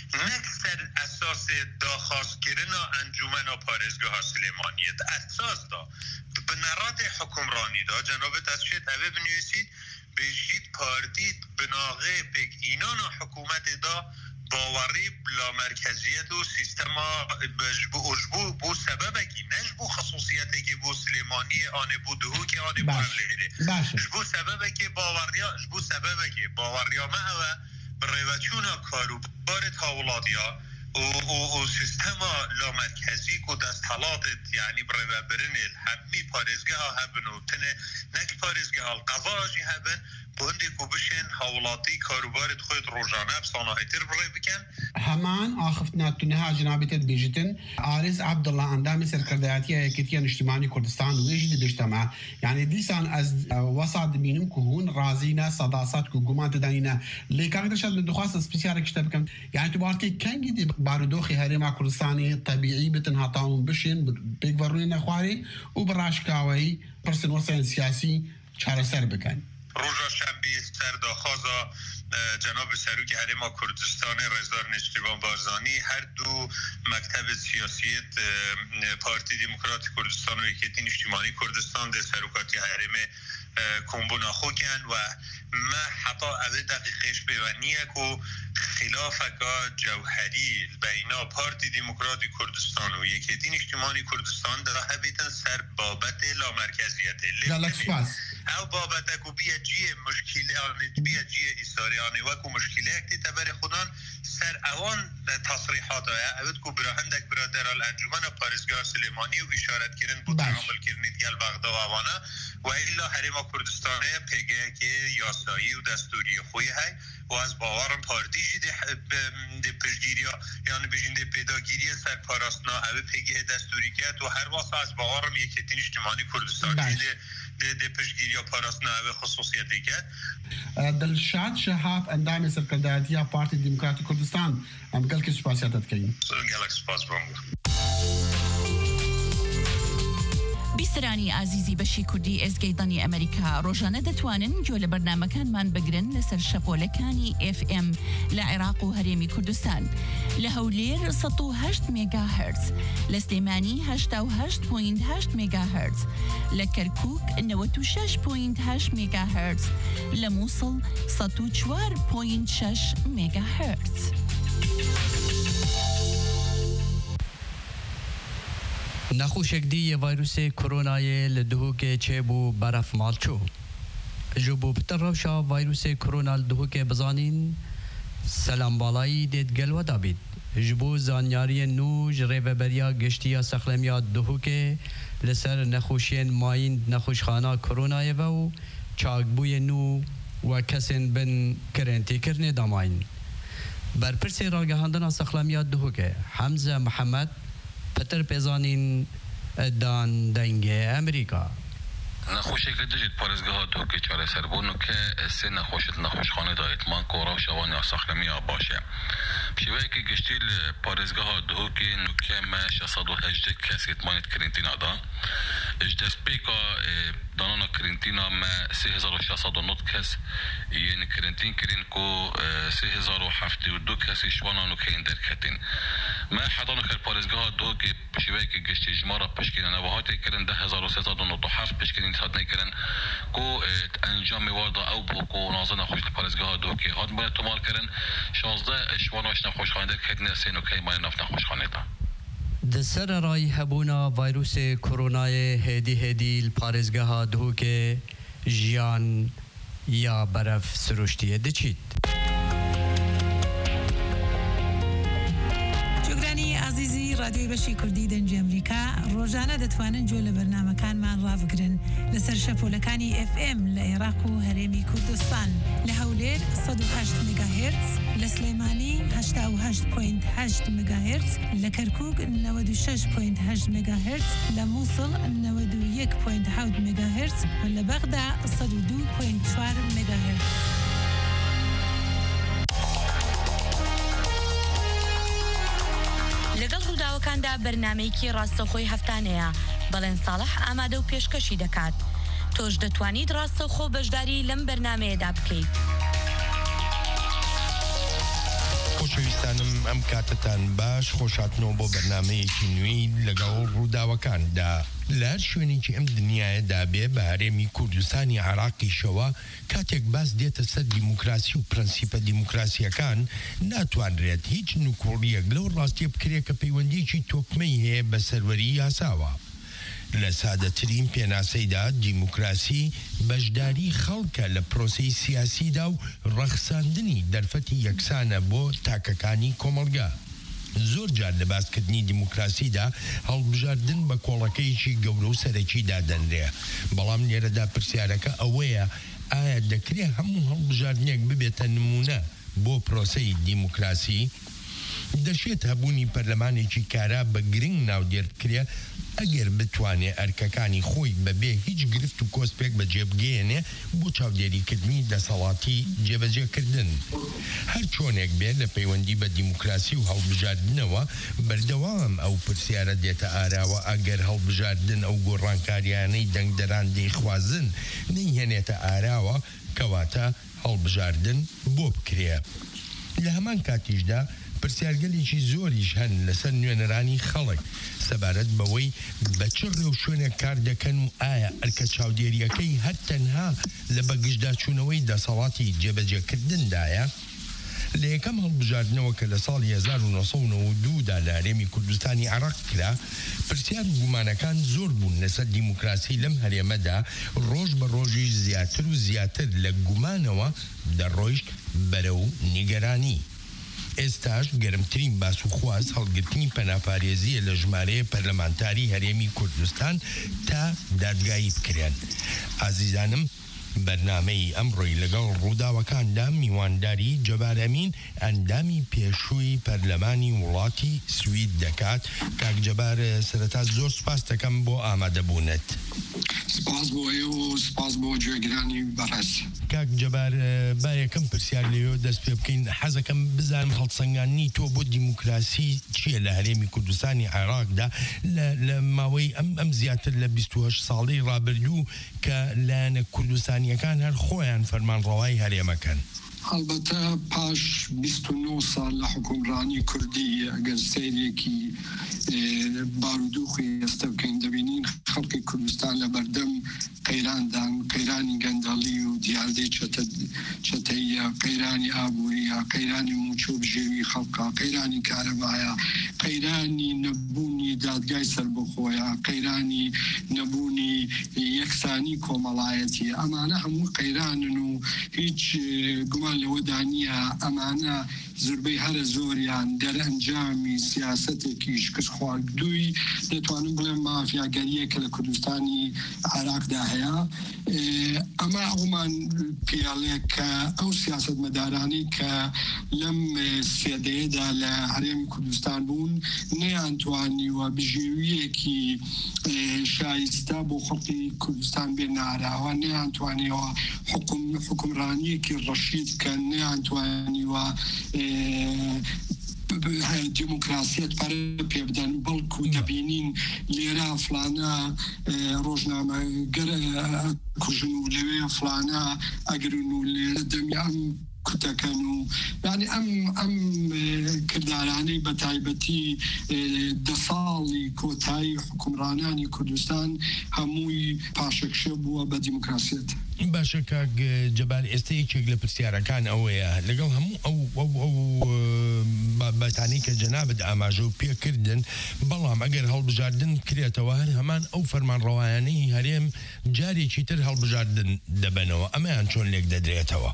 نکسر اساس داخواست گرنا انجومن و پارزگاه سلیمانیت اساس دا بنرات حکمرانی دا جناب تشید اوه بنویسید بجید پارتی بناغه بگ اینان و حکومت دا باوری بلا مرکزیت و سیستم بجبو اجبو بو سببه که نجبو خصوصیته که بو سلیمانی آنه بو دهو که آنه بو اولیده جبو سببه که باوریا جبو سببه که باوریا معوه بریوچونا کارو بارت هاولادیا و و سیستم لا مرکزی کو دستالات یعنی برای برن همی پارزگاه هبن و تنه نک پارزگاه القضاجی هبن بوندی کو بشن حوالاتی کاروبارت خود روزانه بصناعتر برای بکن همان آخفتنا تنها جنابیت بیجتن آرز عبدالله اندامی سرکردایتی هیکتیان اجتماعی کردستان ویجد اجتماع یعنی دیسان از وسط مینم که هون رازینا صداصات که گمان تدانینا لیکن درشد من دخواست اسپسیاره کشته بکن یعنی تو بارتی کنگی دی بارودوخی هرما کردستانی طبیعی بتن هاتاون بشین بگورنی نخواری و براشکاوی پرسن وسائل سیاسی چاره سر بکن روزا شنبه سرداخوازا جناب سروک حریم کردستان رزدار نشتیبان بارزانی هر دو مکتب سیاسیت پارتی دموکرات کردستان و یکیتین اجتماعی کردستان در سروکاتی حریم کمبونا خوکن و ما حتی اوه دقیقش بیونیه که خلافکا جوهری بینا پارتی دموکرات کردستان و یکیتین اجتماعی کردستان در حبیتن سر بابت لا مرکزیت او بابت کو بیا جی مشکل آن بیا جی ایساریانی و کو مشکل اکتی تبر خودان سر اوان تصریحات های اوید کو براهندک برادر الانجومن پارزگاه سلیمانی و اشارت کردن بود تعامل کردنید گل بغدا و اوانه و ایلا حریم کردستانه پیگه که یاسایی و دستوری خوی های و از باورم پارتیجی ده پشگیری یعنی بجنده پیداگیری سر پاراستنا اوی پیگه دستوری کرد و هر واسه از باورم یکیتین اجتماعی کردستانی ده ده پشگیری پاراستنا اوی خصوصیتی کرد دلشاد شهاب اندام سرکردایتی پارتی دموکراتی کردستان ام گل که سپاسیاتت کنیم گلک سپاس بانگو بیسرانی ئازیزی بەشی کوردی ئێزگەی دەنگی ئەمریکا ڕۆژانە دەتوانن گوێ لە بەرنامەکانمان بگرن لەسەر شەپۆلەکانی ئێف ئێم لە عێراق و هەرێمی کوردستان لە هەولێر سەد و هەشت مێگاهرتز، لە سلێمانی هەشتا و هەشت پۆینت هەشت مێگاهرتز، لە کەرکووک نەوەت و شەش پۆینت هەشت مێگاهرتز، لە مووسڵ سەد و چوار پۆینت شەش مێگاهرتز. نخوشک دی ویروس کرونای لدهوک چه بو برف مالچو جو بو بتر روشا ویروس کرونا لدهوک بزانین سلام بالایی دید گلو دابید جبو زانیاری نو جریو بریا گشتیا سخلمیا دهوک لسر نخوشین ماین نخوشخانه کرونای و چاکبوی نو و کسین بن کرنتی کرنه داماین برپرسی راگهاندن سخلمیا دهوک حمزه محمد پتر پیزانین دان دنگ امریکا نخوشی که دجید پارزگاه دو که چاره سر بونو که سه نخوشت نخوشخانه دا اتمان کورا و شوانی ساخلمی باشه شوه که گشتی پارزگاه دو که نوکه ما شصد و هجده کس اتمانیت کرنتینا دا اجدست پیکا دانانا کرنتینا ما سه هزار و شصد و نود کس یعنی کرنتین کرین کو سه هزار و هفته و دو کسی شوانا نوکه این در کتین ما حدانو که پارزگاه دو که شوه که گشتی جمارا پشکین نواهاتی کرن ده هزار و سیصد و نود و هفت پشکین هات نکردن کو انجام وارد او بو کو نازن خوش پارزگاه دو که هات باید تومال کردن شانزده شواناش نخوشخانه در کتنه سینو که مای نفت نخوشخانه دا د سر رای هبونا ویروس کرونای هدی هدی پارزگاه دو که جیان یا برف سروشتیه دچید عزیزی رادیوی بەشی کوردی دەنگی ئەمریکا ڕۆژانە دەتوانن گوێ لە بەرنامەکانمان ڕابگرن لەسەر شەپۆلەکانی ئێف ئێم لە عێراق و هەرێمی کوردستان لە هەولێر سەد و هەشت مێگاهرتز، لە سلێمانی هەشتا و هەشت پۆینت هەشت مێگاهرتز، لە کەرکووک نەوەت و شەش پۆینت هەشت مێگاهرتز، لە مووسڵ نەوەت و یەک پۆینت حەوت مێگاهرتز و لە بەغدا سەد و دوو پۆینت چوار مێگاهرتز. لەگەڵ ڕووداوەکاندا بەرنامەیەکی ڕاستەوخۆی هەفتانەیە بەڵێن ساڵح ئامادە و پێشکەشی دەکات تۆش دەتوانیت ڕاستەوخۆ بەشداری لەم بەرنامەیەدا بکەیت. خۆشەویستانم ئەم کاتتان باش خۆشاتنەوە بۆ بەرنامەیەکی نوێی لەگەڵ ڕووداوەکاندا لە هەر شوێنێکی ئەم دنیایەدا بێ بە هەرێمی کوردستانی عێراقیشەوە کاتێک باس دێتە سەر دیموکراسی و پرەنسیپە دیموکراسیەکان ناتوانرێت هیچ نوکۆڵیەک لەو ڕاستیە بکرێت کە پەیوەندیەکی تۆکمەی هەیە بە سەروەری یاساوە. لە سادەترین پێناسەیدا دیموکراسی بەشداری خەڵکە لە پرۆسەی سیاسیدا و ڕەخساندنی دەرفەتی یەکسانە بۆ تاکەکانی کۆمەڵگا. زۆر جار لە باسکردنی دیموکراسیدا هەڵبژاردن بە کۆڵەکەیەکی گەورە و سەرەکیدا دەنرێ بەڵام لێرەدا پرسیارەکە ئەوەیە ئایا دەکرێت هەموو هەڵبژاردنێک ببێتە نمونە بۆ پرۆسەی دیموکراسی؟ دەشێت هەبوونی پەرلەمانێکی کارا بە گرنگ ناودێر بکرێ ئەگەر بتوانێت ئەرکەکانی خۆی بەبێ هیچ گرفت و کۆسپێک بەجێبگەێنێ بۆ چاودێریکردنی دەسەڵاتی جێبەجێکردن. هەر چۆنێک بێت لە پەیوەندی بە دیموکراسی و هەڵبژاردنەوە بەردەوام ئەو پرسیارە دێتە ئاراوە ئەگەر هەڵبژاردن ئەو گۆڕانکاریانەی دەنگدەران دەیخوازن نەیهێنێتە ئاراوە کەواتە هەڵبژاردن بۆ بکرێ. لە هەمان کاتیشدا پرسیارگەلێکی زۆریش هەن لەسەر نوێنەرانی خەڵک سەبارەت بەوەی بە چ ڕێو شوێنێک کار دەکەن و ئایا ئەرکە چاودێریەکەی هەر تەنها لە بەگشتداچوونەوەی دەسەڵاتی جێبەجێکردندایە. لە یەکەم هەڵبژاردنەوە کە لە ساڵی هەزار و نۆ سەد و نەوە و دوودا لە هەرێمی کوردستانی عێراق کرا پرسیار و گومانەکان زۆر بوون لەسەر دیموکراسی لەم هەرێمەدا ڕۆژ بە ڕۆژی زیاتر و زیاتر لە گومانەوە دەڕۆیشت بەرەو نیگەرانی. ئێستاش گەرمترین باس و خواز هەڵگرتنی پەناپارێزیە لە ژمارەیە پەرلەمانتاری هەرێمی کوردستان تا دادگایی بکرێن. ئازیزانم بەرنامەی ئەمڕۆی لەگەڵ ڕووداوەکاندا میوانداری جەبار ئەمین ئەندامی پێشووی پەرلەمانی وڵاتی سوید دەکات. کاک جەبار سەرەتا زۆر سوپاس دەکەم بۆ ئامادەبوونت. سپاس بۆ ئێوە و سپاس بۆ گوێگرانی بەڕێز. کاک جەبار با یەکەم پرسیار لێوە دەست پێ بکەین. حەزەکەم بزانم هەڵسەنگاندنی تۆ بۆ دیموکراسی چییە لە هەرێمی کوردستانی عێراقدا لە ماوەی ئەم ئەم زیاتر لە بیست و هەشت ساڵەی ڕابردوو کە لایەنە کوردستانیەکان هەر خۆیان فەرمانڕەوای هەرێمەکەن. البته پاش بیست و نه سال لە حکومڕانی کوردی ئەگەر سیرێکی بارودۆخی ئێستا بکەین دەبینین خەڵکی کوردستان لە بەردەم قەیراندان قەیرانی گەندەڵی و دیاردەی چەتەیە قەیرانی ئابووریە قەیرانی موچۆ بژێوی خەڵکە قەیرانی کارەبایە قەیرانی نەبوونی دادگای سەربەخۆیە قەیرانی نەبوونی یەکسانی کۆمەڵایەتی ئەمانە هەموو قەیرانن و هیچ گومان لەوەدا نییە ئەمانە زوربەی هەرە زۆریان دەرئەنجامی سیاسەتێکی شکست خواردووی دەتوانم بڵێم مافیاگەریەکە لە کوردستانی عێراقدا هەیە. ئەمە ئەومان پیاڵێ کە ئەو سیاست مەدارانی کە لەم سێدەیەدا لە هەرێمی کوردستان بوون نەیانتوانیوە بژێویەکی شایستە بۆ خەڵکی کوردستان بێنە ئاراوە نەیانتوانیەوە حکومڕانیەکی ڕەشید کە نەیانتوانیوە دیموکراسیت پەرە پێ بدەن بەڵکو دەبینین لێرە فلانە ڕۆژنامەگەرە کوژن و لەوێ فلانە ئەگرن و لێرە دەمی ئەم کوتەکەن و یعنی ئەم ئەم کردارانەی بە تایبەتی دە ساڵی کۆتایی حکومڕانانی کوردستان هەمووی پاشەکشە بووە بە دیموکراسیت. باشە کاک جەبار ئێستا یەکێک لە پرسیارەکان ئەوەیە لەگەڵ هەموو ئەو ئەو بەتانی کە جەنابەت ئاماژە و پێکردن بەڵام ئەگەر هەڵبژاردن کرێتەوە هەر هەمان ئەو فەرمانڕەوایانەی هەرێم جارێکی تر هەڵبژاردن دەبنەوە ئەمەیان چۆن لێک دەدرێتەوە؟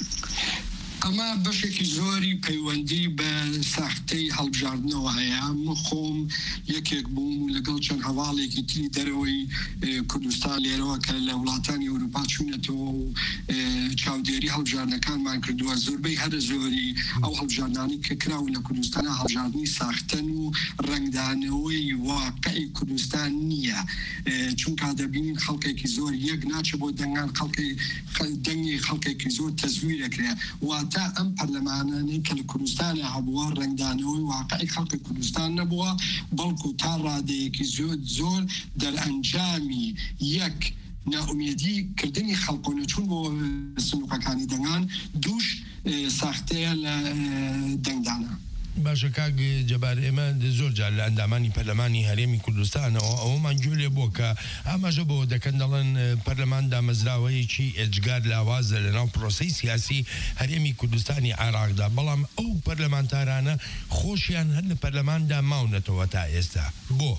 ئەمە بەشێکی زۆری پەیوەندی بە ساختەی هەڵبژاردنەوە هەیە. من خۆم یەکێک بووم و لەگەڵ چەند هەواڵێکی تری دەرەوەی کوردستان لێرەوە کە لە وڵاتانی ئەوروپا چوونەتەوە و چاودێری هەڵبژاردنەکانمان کردووە. زۆربەی هەرە زۆری ئەو هەڵبژاردنانی کە کراون لە کوردستانە هەڵبژاردننی ساختن و ڕنگدانەوەی واقعی کوردستان نییە، چونکە دەبینین خەڵکێکی زۆر یەک ناچە بۆ دەنگان دەنگی خەڵکێکی زۆر تەزویرەکرێ تا ئەم پەرلەمانانەی کە لە کوردستانە هەبووە ڕنگدانەوەی واقعی خەڵکی کوردستان نەبووە بەڵکو تا ڕادەیەکی زۆر زۆر دەرئەنجامی یەک ناومێدی کردنی خەڵکۆنە چوون بۆ سنووقەکانی دەنگان دووش ساختەیە لە دەنگدانە. باشە کاک جەبار ئێمە زۆر جار لە ئەندامانی پەرلەمانی هەرێمی کوردستانەوە ئەوەمان گوێ بۆ کە ئاماژە بۆ دەکەن دەڵێن پەرلەمان دامەزراوەیەکی ئێجگار لاوازە لەناو پرۆسەی سیاسی هەرێمی کوردستانی عێراقدا، بەڵام ئەو پەرلەمانتارانە خۆشیان هەر لە پەرلەماندا ماونەتەوە تا ئێستا بۆ؟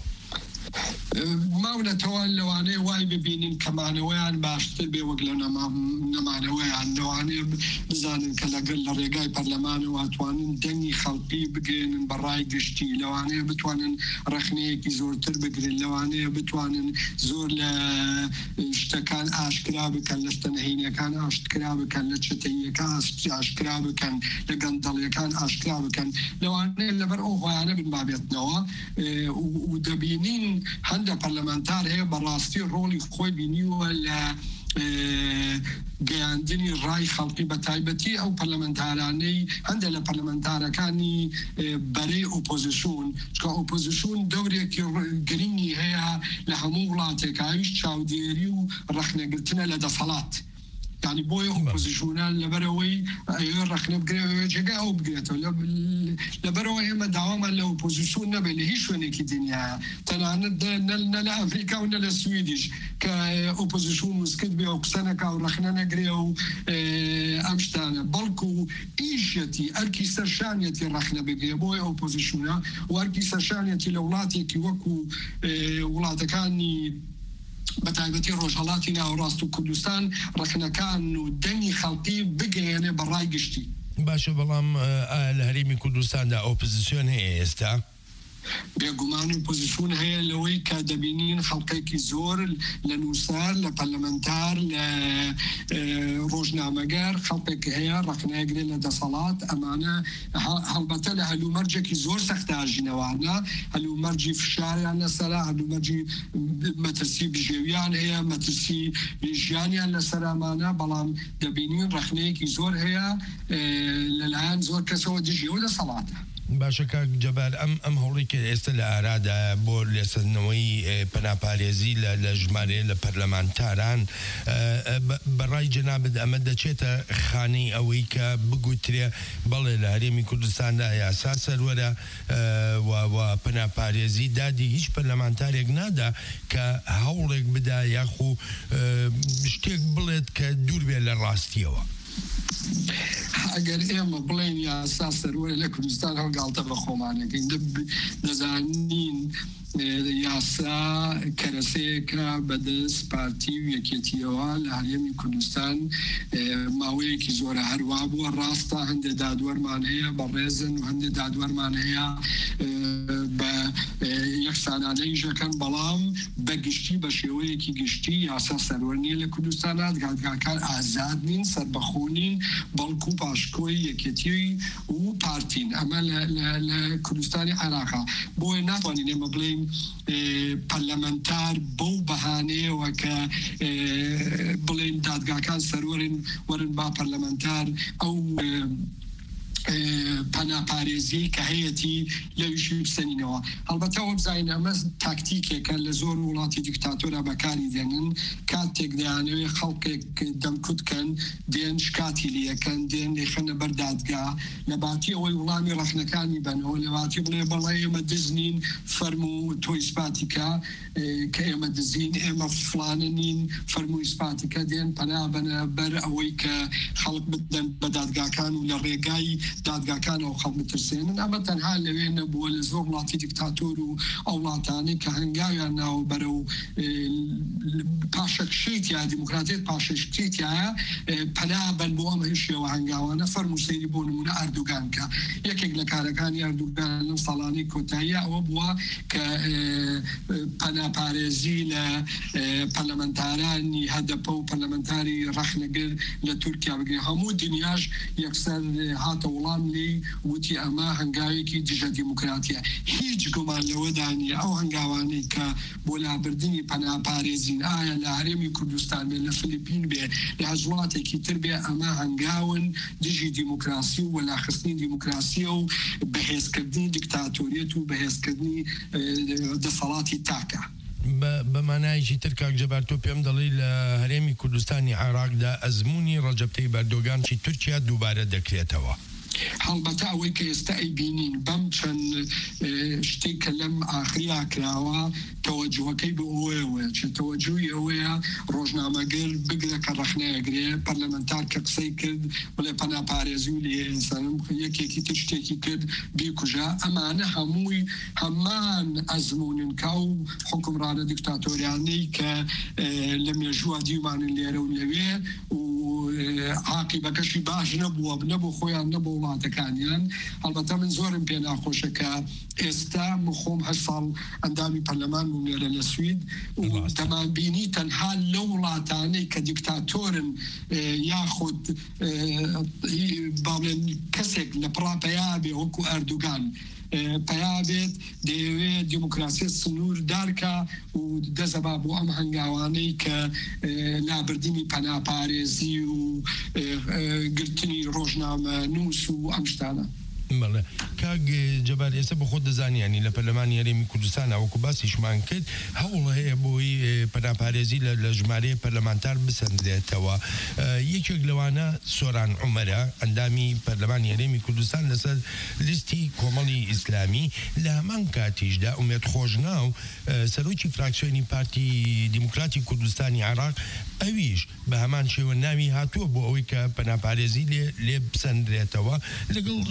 ماونەتەوە لەوانەیە وای ببینین کەمانەوەیان باشتر بێ وەک لە نەمانەوەیان لەوانەیە بزانن کە لەگەڵ لە ڕێگای پەرلەمانەوە توانن دەنگی خەڵکی بگرێنن بەڕای گشتی، لەوانەیە بتوانن ڕەخنەیەکی زۆرتر بگرن، لەوانەیە بتوانن زۆر لە شتەکان ئاشکرا بکەن، لە شتەنەهێنیەکان ئاشکرا بکەن، لە چەتەیەکە ئاشکرا بکەن، لە گەندەڵیەکان ئاشکرا بکەن، لەوانەیە لەبەر ئەو هۆیانە بن بابێتنەوە و دەبینین هەندە پەرلەمانتار هەیە بەڕاستی ڕۆڵی خۆی بینیوە لە گەیاندنی ڕای خەڵکی بە تایبەتی ئەو پەرلەمانتارانەی هەندە لە پەرلەمانتارەکانی بەرەی ئۆپۆزیسیۆن، چکە ئۆپۆزیسیۆن دەورێکی گرنگی هەیە لە هەموو وڵاتێکایش چاودێری و ڕەخنەگرتنە لە دەسەڵات. يعني بۆیە ئۆپۆزیسیۆنان لەبەرەوەی ڕەخنە بگرێت جێگای ئەو بگرێتەوە لەبەرەوە ئێمە داوامان لە ئۆپۆزیسیۆن نەبێت لە هیچ شوێنێکی دنیاە، تەنانەت نە لە ئەمریکا و نە لە سویدیش کە ئۆپۆزیسیۆن وسکت بێ و قسەنەکە و ڕەخنە نەگرێ و ئەم شتانە، بەڵکو ئیشەتی ئەرکی سەرشانێتی ڕەخنە بگرێ بۆیە ئۆپۆزیسیۆنە و ئەرکی سەرشانێتی لە وڵاتێکی وەکو وڵاتەکانی بە تایبەتی ڕۆژهەڵاتی ناوەڕاست و کوردستان ڕەخنەکان و دەنگی خەڵکی بگەیەنێ بە ڕای گشتی. باشە بەڵام لە هەرێمی کوردستاندا ئۆپۆزیسیۆن هەیە ئێستا؟ بێگومان و پۆزیسیۆن هەیە لەوەی کە دەبینین خەڵقێکی زۆر لە نووسار لە پەرلەمەنتار لە ڕۆژنامەگەر خەڵقێک هەیە ڕقناگرێت لە دەسەڵات ئەمانە هەڵبەتە لە هەلومەرجێکی زۆر سەختاژینەوانە هەلومەرجی فشاریان لەسەرا هەلومەرجی مەترسی بژێویان هەیە مەترسی ژیانیان لەسەرامانە بەڵام دەبینین ڕقنەیەکی زۆر هەیە لەلایەن زۆر کەسەوە دژیەوە دەسەڵاتە. باشەکە جەبار ئەم ئەم هەوڵی کە ئێستا لە ئارادا بۆ لێسەندنەوەی پەناپارێزی لە ژمارە لە پەرلەمانتاران بەڕای جەنابەت ئەمە دەچێتە خانەی ئەوەی کە بگوترێ بەڵێ لە هەرێمی کوردستاندا یاسا سەروەرە و پەناپارێزی دادی هیچ پەرلەمانتارێک نادا کە هەوڵێک بدا یاخو شتێک بڵێت کە دوور بێ لە ڕاستیەوە. ئەگەر ئێمە بڵێن یاسا سەروەرە لە کوردستان هەڵگاڵتە بە خۆمانەکەین دەزانین یاسا کەرەسەیەکە بەدەست پارتی و یەکێتیەوە لە هەرێمی کوردستان ماوەیەکی زۆرە هەروە بووە ڕاستە هەندێک دادوەرمان هەیە بە ڕێزن و هەندێک دادوەرمان هەیە بە یەکسانانەی ژەکەن بەڵام بە گشتی بە شێوەیەکی گشتی یاسا سەروەر نیە لە کوردستانە دادگاکان ئازاد نین سەربەخۆنین بەڵکو پاشکۆی یەکێتی و پارتین ئەمە لە کوردستانی عێراقا بۆیە ناتوانین ئێمە بڵێین پەرلەمەنتار بەو بەهانەیەوە کە بڵێن دادگاکان سەروەرن وەرن با پەرلەمەنتار ئەو پەناپارێزی کە هەیەی لەویشی بسەنینەوە هەڵبەتە ئەوە بزانین ئەمە تاکتیکێکە لە زۆر وڵاتی دیکتاتۆرە بەکاری دێنن کاتێک دەیانەوێت خەڵکێک دەمکوتکەن دێن شکاتی لەکەن دێن لێخەنە بەر دادگا لە باتی ئەوەی وڵامی ڕەخنەکانی بنەوە لە باتی بڵێ بەڵێ ئێمە دزنین فەرمو تۆ ئیسپاتیکە کە ئێمە دزین ئێمە فلانە نین فەرمو ئیسپاتیکە دێن پەنا بنە بەر ئەوەی کە خەڵک بدەن بە دادگاکان و لە ڕێگای دادگاکان و خەڵک بترسێنن ئەمە تەنها لەوێ نەبووە لە زۆر وڵاتی دیکتاتۆر و ئەو وڵاتانەی کە هەنگاویان ناوە بەرە و پاشەکشیتیا دیموکراتیت پاشەکشیتیایە پەنا بن بۆ ئەم هێشیەوە هەنگاوانە فەرمو سەیری بۆ نمونە ئەردوگان کە یەکێک لە کارەکانی ئەردوگان لەم ساڵانەی کۆتاییە ئەوە بووە کە پەناپارێزی لە پەرلەمەنتارانی هەدەپە و پەرلەمەنتاری ڕەخنەگر لە تورکیا بگرێ هەموو دنیاش یەکسەر هاتە وڵام لێ وتی ئەمە هەنگاوێکی دژە دیموکراتیە هیچ گومان لەوەدانی ئەو هەنگاوانەی کە بۆ لابردنی پەناپارێزین ئایا لە هەرێمی کوردستان بێ لە فلیپین بێ لە هەزوڵاتێکی تر بێ ئەمە هەنگاون دژی دیموکراسی و وەلاخستنی دیموکراسیە و بەهێزکردنی دیکتاتۆریەت و بەهێزکردنی دەسەڵاتی تاکە. بەمانایشی تر کاک جەبار تۆ پێم دەڵی لە هەرێمی کوردستانی عێراقدا ئەزمموی ڕەجەب تەیب ئەردۆغانی تورکیا دووبارە دەکرێتەوە. هەڵبەتە ئەوەی کە ئێستا ئەی بینین بەم چەند شتێک کە لەم ئاخریا کراوە تەوەجوهەکەی بە ئەوەیەوە چ تەوەجوی ئەوەیە ڕۆژنامەگەر بگرە کە ڕەخنەیەگرێ پەرلەمەنتار کە قسەی کرد بڵێ پەناپارێزی و لێسەرم یەکێکی تر شتێکی کرد بیکوژە ئەمانە هەمووی هەمان ئەزمونن کا و حکومڕانە دیکتاتۆریانەی کە لە مێژووە دیمانن لێرە و لەوێ و عاقیبەکەشی باش نەبووە نەبوو خۆیان نەبوو وڵاتەکانیان هەڵبەتە من زۆرم پێ ناخۆشەکە ئێستا مخۆم هەر ساڵ ئەندامی پەرلەمان بوومێرە لە سوید و دەمانبینی تەنها لە وڵاتانەی کە دیکتاتۆرن یاخود باڵێن کەسێک لە پڕاپەیا بێ وەکو ئەردوگان پەیابێت دەیەوێت دیموکراسی سنوور دارکە و دەزەبا بۆ ئەم هەنگاوانەی کە لابردنی پەناپارێزی و گرتنی ڕۆژنامە نووس و ئەم شتانە. بەڵێ کاک جەبار ئێستا بە خۆت دەزانیانی لە پەرلەمانی هەرێمی کوردستانە وەکو باسیشمان کرد هەوڵ هەیە بۆی پەناپارێزی لە ژمارەیە پەرلەمانتار بسەندرێتەوە یەکێک لەوانە سۆران عومەرە ئەندامی پەرلەمانی هەرێمی کوردستان لەسەر لیستی کۆمەڵی ئیسلامی لە هەمان کاتیشدا ئومێد خۆشناو سەرۆکی فراکسیۆنی پارتی دیموکراتی کوردستانی عێراق ئەویش بە هەمان شێوە ناوی هاتووە بۆ ئەوەی کە پەناپارێزی لێ بسەندرێتەوە لەگەڵ ژمارەیە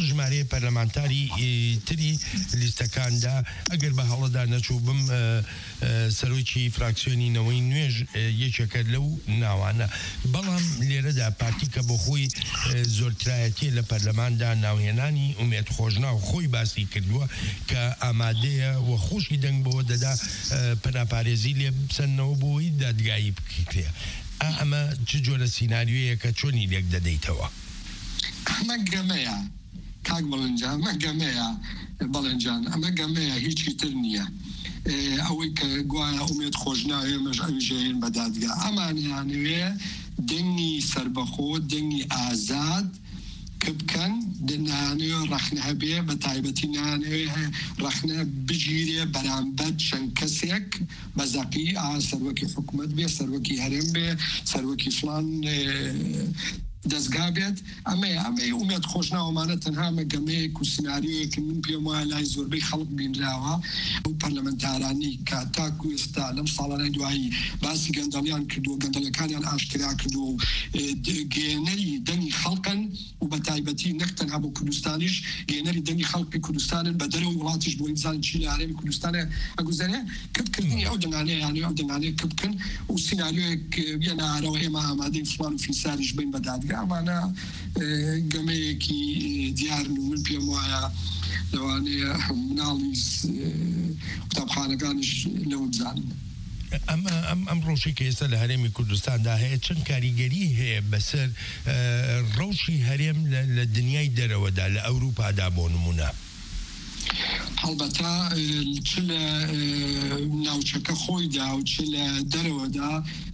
پەرلەمانتاری تری لیستەکاندا ئەگەر بە هەڵەدا نەچوو بم سەرۆکی فراکسیۆنینەوەی نوێژ یەکێکە لەو ناوانە بەڵام لێرەدا پارتی کە بۆ خۆی زۆرترایەتی لە پەرلەماندا ناوهێنانی ئومێد خۆشنا و خۆی باسی کردووە کە ئامادەیە و خۆشی دەنگ بەوە دەدا پەناپارێزی لێ بسەنەوە بۆی دادگایی بکرێ ئەمە چ جۆرە سیناریۆیە کە چۆنی لێک دەدەیتەوە؟ ئەمە گەمەیە کاک بەڵەنجان ئەمە گەمەیە بەڵەنجان ئەمە گەمەیە هیچی تر نییە ئەوەی کە گوایە ئومێد خۆشناوێ مەش ئەویژەیەن بە دادگا ئەمانیانوێ دەنگی سربەخۆ دەنگی ئازاد کە بکەن دەنانوێ ڕەخنە هەبێ بە تایبەتی نانوێ ڕەخنە بگیرێ بەرامبەر چەند کەسێک بەزەقی ئا سەرۆکی حکوومەت بێ سەرۆکی هەرێم بێ سەرۆکی فڵان دەستگا بێت ئەمەیە ئەمەی ئومێد خۆشناوەمانە تەنها مەگەمەیەک و سناریۆیەک من پێم وایە لای زۆربەی خەڵک بینراوە ئەو پەرلەمەنتارانی کە تاکو ئێستا لەم ساڵانەی دوایی باسی گەندەڵیان کردو گەندەڵەکانیان ئاشکرا کردو و گێنەری دەنگی خەڵکن و بە تایبەتی نەک تەنها بۆ کوردستانیش گێنەری دەنگی خەڵکی کوردستانن بە دەرەوە وڵاتیش بۆ ئینسان چی لە هەرێمی کوردستانە ئەگوزارێ کردکردنی ئەو دەنگانەیە یانی ئەو دەنگانەیە کە بکەن و سناریۆیەک بێنە ئارەوە ئێمە ئامادەی فڵان و فیساریش بین بە دادگا ئەمانە گەمەیەکی دیارن و من پێم وایە لەوانەیە مناڵی قوتابخانەکانیش لەوە بزانن. ئەمە ئەم ئەم ڕۆژی کە ئێستا لە هەرێمی کوردستاندا هەیە چەند کاریگەری هەیە بەسەر ڕەوشی هەرێم لە دنیای دەرەوەدا لە ئەوروپادا بۆ نمونە. هەڵبەتە چ لە ناوچەکە خۆیدا و چ لە دەرەوەدا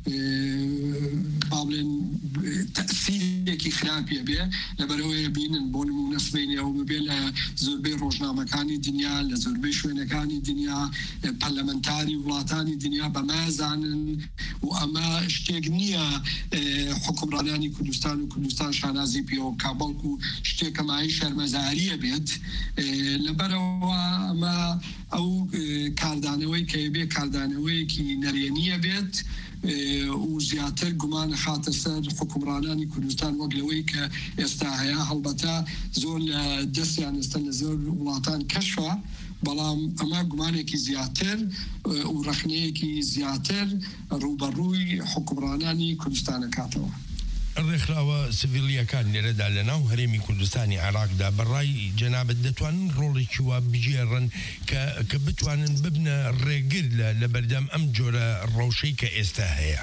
با بڵێن تەسیرێکی خراپیە بێ لەبەرەوەی بینن بۆ نمونە سبەینەوە ببێ لە زۆربەی ڕۆژنامەکانی دنیا لە زۆربەی شوێنەکانی دنیا پەرلەمەنتاری وڵاتانی دنیا بەمازانن و ئەمە شتێک نییە حکومڕانانی کوردستان و کوردستان شانازی پێوە کابڵک و شتێکەمایی شەرمەزاریە بێت لەبەرەوە ئەمە ئەو کاردانەوەی کە بێ کاردانەوەیەکی نەرێنیە بێت و زیاتر گومانە خاتە سەر حکومڕانانی کوردستان وەک لەوەی کە ئێستا هەیە هەڵبەتە زۆر لە دەستیان ئێستا لە زۆر وڵاتان کەشوە بەڵام ئەمە گومانێکی زیاتر و ڕەخنەیەکی زیاتر ڕوبەڕووی حکومڕانانی کوردستانە کاتەوە. ڕێکخراوە سڤیلیەکان لێرەدا لە ناو هەرێمی کوردستانی عێراقدا بەڕای جەنابەت دەتوانن ڕۆڵێکی وا بژێڕن کە بتوانن ببنە ڕێگر لە بەردەم ئەم جۆرە ڕەوشەی کە ئێستا هەیە.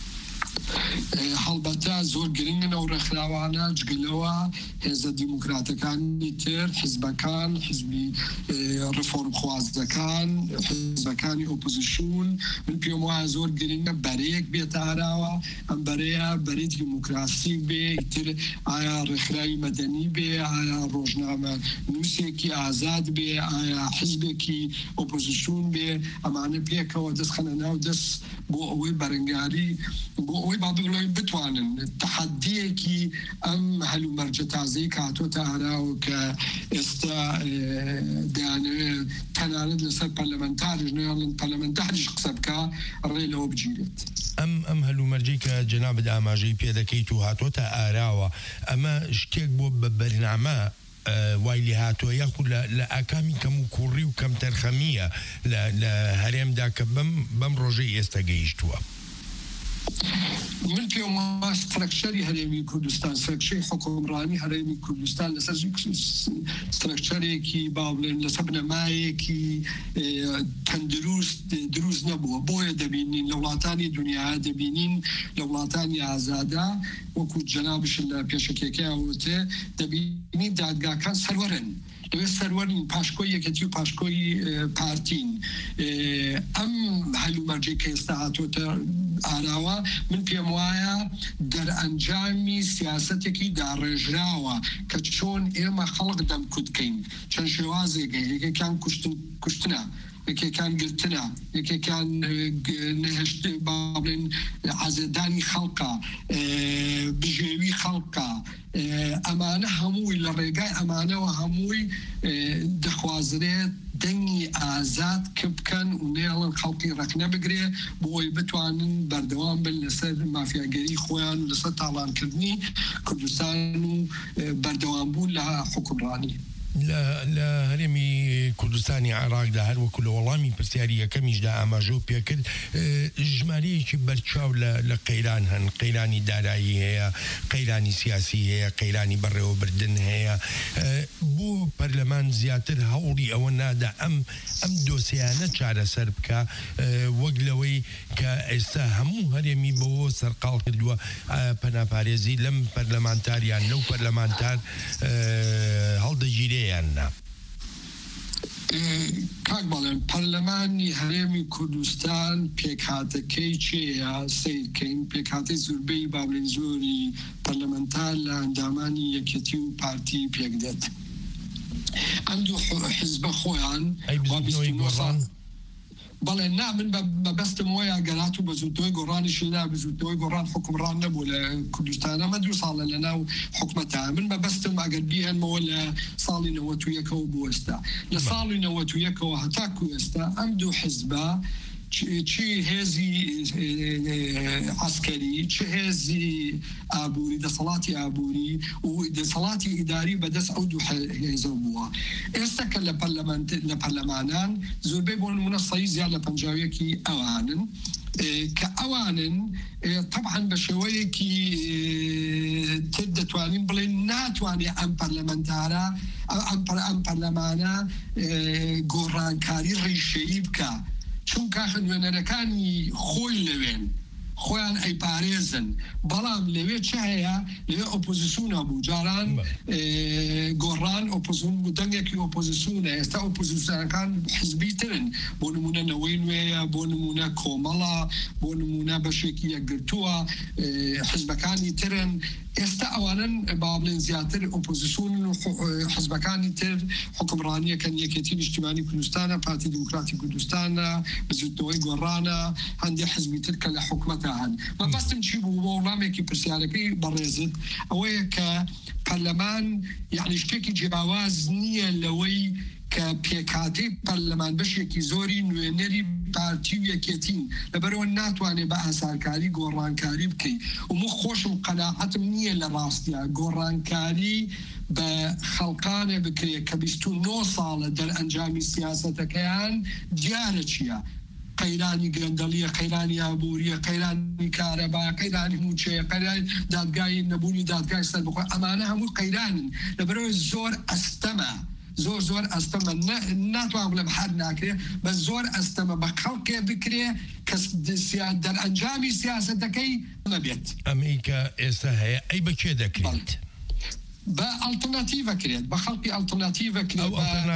هەڵبەتە زۆر گرنگن ئەو ڕێکخراوانە جگەلەوە هێزە دیموکراتەکانی تر حیزبەکان حیزبی ڕفۆرم خوازدەکان حیزبەکانی ئۆپۆزیسیۆن من پێم وایە زۆر گرنگە بەرەیەک بێت ئاراوە ئەم بەرەیە بەرەی دیموکراسی بێ تر ئایا ڕێکخراوی مەدەنی بێ ئایا ڕۆژنامە نووسێکی ئازاد بێ ئایا حیزبێکی ئۆپۆزیسیۆن بێ ئەمانە پێکەوە دەستخەنە ناو دەست بۆ ئەوەی بەرەنگاری بۆ ئەوەی با بڵێ بتوانن تحدیەکی ئەم هەلو مەرجە تازەی کاتۆتە ئاراوە کە ئێستا دەیانەوێت تەنانەت لەسەر پەرلەمەنتاریش نەیاڵن پەرلەمەنتاریش قسە بکە ڕێ لەوە بگیرێت. ئەم ئەم هەلو مەرجەی کە جەنابەت ئاماژەی پێ دەکەیت و هاتۆتە ئاراوە ئەمە شتێک بۆ بە بەرنامە وای لێ هاتووە یاخود لە ئاکامی کەم و کوڕی و کەم تەرخەمیە لە هەرێمدا کە بەم ڕۆژەی ئێستا گەیشتووە. من پێم وایە سترەکچەری هەرێمی کوردستان سترەکچەری حکومڕانی هەرێمی کوردستان لەسەر سترەکچەرێکی با بڵێن لەسەر بنەمایەکی تەندروست دروست نەبووە بۆیە دەبینین لە وڵاتانی دنیا دەبینین لە وڵاتانی ئازادا وەکو جەنابش لە پێشەکێکیاوتێ دەبینی دادگاکان سەروەرن لەوێ سەروەرین پاشکۆی یەکەتی و پاشکۆی پارتین ئەم هەلو مەرجەی کە ئێستا هاتۆتە ئاراوە من پێم وایە دەرئەنجامی سیاسەتێکی داڕێژراوە کە چۆن ئێمە خەڵک دەمکوتکەین چەند شێوازێک یەکێکیان کوشتنە یەکێکان گرتنە یەکێکان نەهێشت با بڵێن عەزێدانی خەڵکە بژێوی خەڵکە ئەمانە هەمووی لە ڕێگای ئەمانەوە هەمووی دەخوازرێت دەنگی ئازاد کە بکەن و نێڵن خەڵکی ڕەکنە بگرێ بۆی بتوانن بەردەوام بن لەسەر مافیاگەری خۆیان و لەسەر تاڵانکردنی کوردستان و بەردەوامبوون لە حکومڕانی. لە هەرێمی کوردستانی عێراقدا هەروەکو لە وەڵامی پرسیاری یەکەمیشدا ئاماژە پێکرد ژمارەیەکی بەرچاو لە قەیران هەن قەیرانی دارایی هەیە قەیرانی سیاسی هەیە قەیرانی بەڕێوەبردن هەیە بۆ پەرلەمان زیاتر هەوڵی ئەوە نادا ئەم ئەم دۆسیانە چارەسەر بکە وەک لەوەی کە ئێستا هەموو هەرێمی بەوە سەرقاڵ کردووە پەناپارێزی لەم پەرلەمانتاریان لەو پەرلەمانتار هەڵدەگیرێیان نا کاک باڵێن پەرلەمانی هەرێمی کوردستان پێکهاتەکەی چێە سیرکەین پێکهاتەی زوربەی با بڵێن زۆری پەرلەمانتار لە ئەندامانی یەکێتی و پارتی پێکدێت ئەم دوو حیزبە خۆیان بەڵێ نا من بەبەستم وایە گەرات و بە زودۆی گۆڕانیشی نا بە زودۆی گۆڕان حکومڕان نەبوو لە کوردستانە مە دوو ساڵە لە ناو حکومەتە من بەبەستم ئەگەر بیهێنمەوە لە ساڵی نەوەت و یەکەوە بۆ ئێستا لە ساڵی نەوەت و یەکەوە هەتاکو ئێستا ئەم دوو حیزبە چی هێزی عسکەری چه هێزی ئابووری دەسەڵاتی ئابووری و دەسەڵاتی ئیداری بەدەست ئەو دوو هێزە بووە ئێستا کە لە پەرلەمانان زۆربەی بۆ نمونە سەی زیاد لە پەنجاویەکی ئەوانن کە ئەوانن طبعا بە شێوەیەکی تر دەتوانین بڵێن ناتوانێت ئەم پەرلەمەنتارە ئەم پەرلەمانە گۆڕانکاری ڕیشەیی بکە چونکە خوێنەرەکانی خۆی لەوێن خۆیان ئەیپارێزن بەڵام لەوێ چ هەیە لەوێ ئۆپۆزیسیۆنە بوو جاران گۆڕان ئۆپۆزیسیۆن بوو دەنگێکی ئۆپۆزیسیۆنە ئێستا ئۆپۆزیسیۆنەکان حزبی ترن بۆ نمونە نەوەی نوێیە بۆ نمونە کۆمەڵە بۆ نمونە بەشێکی یەکگرتووە حزبەکانی ترن ئێستا ئەوانن با بڵێن زیاتر ئۆپۆزیسیۆن و حزبەکانی تر حکومڕانیەکەن یەکێتی نیشتیمانی کوردستانە پارتی دیموکراتی کوردستانە بزودەوەی گۆڕانە هەندێک حزبی تر کە لە حکومەتە هەن مەبەستم چی بوو بۆ وەڵامێکی پرسیارەکەی بەڕێزت ئەوەیە کە پەرلەمان یعنی شتێکی جیاواز نییە لەوەی کە پێکهاتەی پەرلەمان بەشێکی زۆری نوێنەری پارتی و یەکێتین لەبەرەوە ناتوانێت بە ئاسارکاری گۆڕانکاری بکەیت و من خۆشم قەناعەتم نییە لە ڕاستیە گۆڕانکاری بە خەڵکانێ بکرێت کە بیست و نۆ ساڵە دەرئەنجامی سیاسەتەکەیان دیارە چییە قەیرانی گەندەڵیە قەیرانی ئابووریە قەیرانی کارەبا قەیرانی موچەیە قەیرانی دادگای نەبوونی دادگای سەربەخۆ ئەمانە هەموو قەیرانن لەبەرەوەی زۆر ئەستەمە زۆر زۆر ئەستەمە ناتوان بڵێم حەد ناکرێ بە زۆر ئەستەمە بە خەڵکێ بکرێ کە دەرئەنجامی سیاسەتەکەی نەبێت ئەمریکا ئێستا هەیە ئەی بەکێ دەکرێت بە ئەڵتەرناتیڤە کرێت بە خەڵکی ئەڵتەرناتیڤە کرێت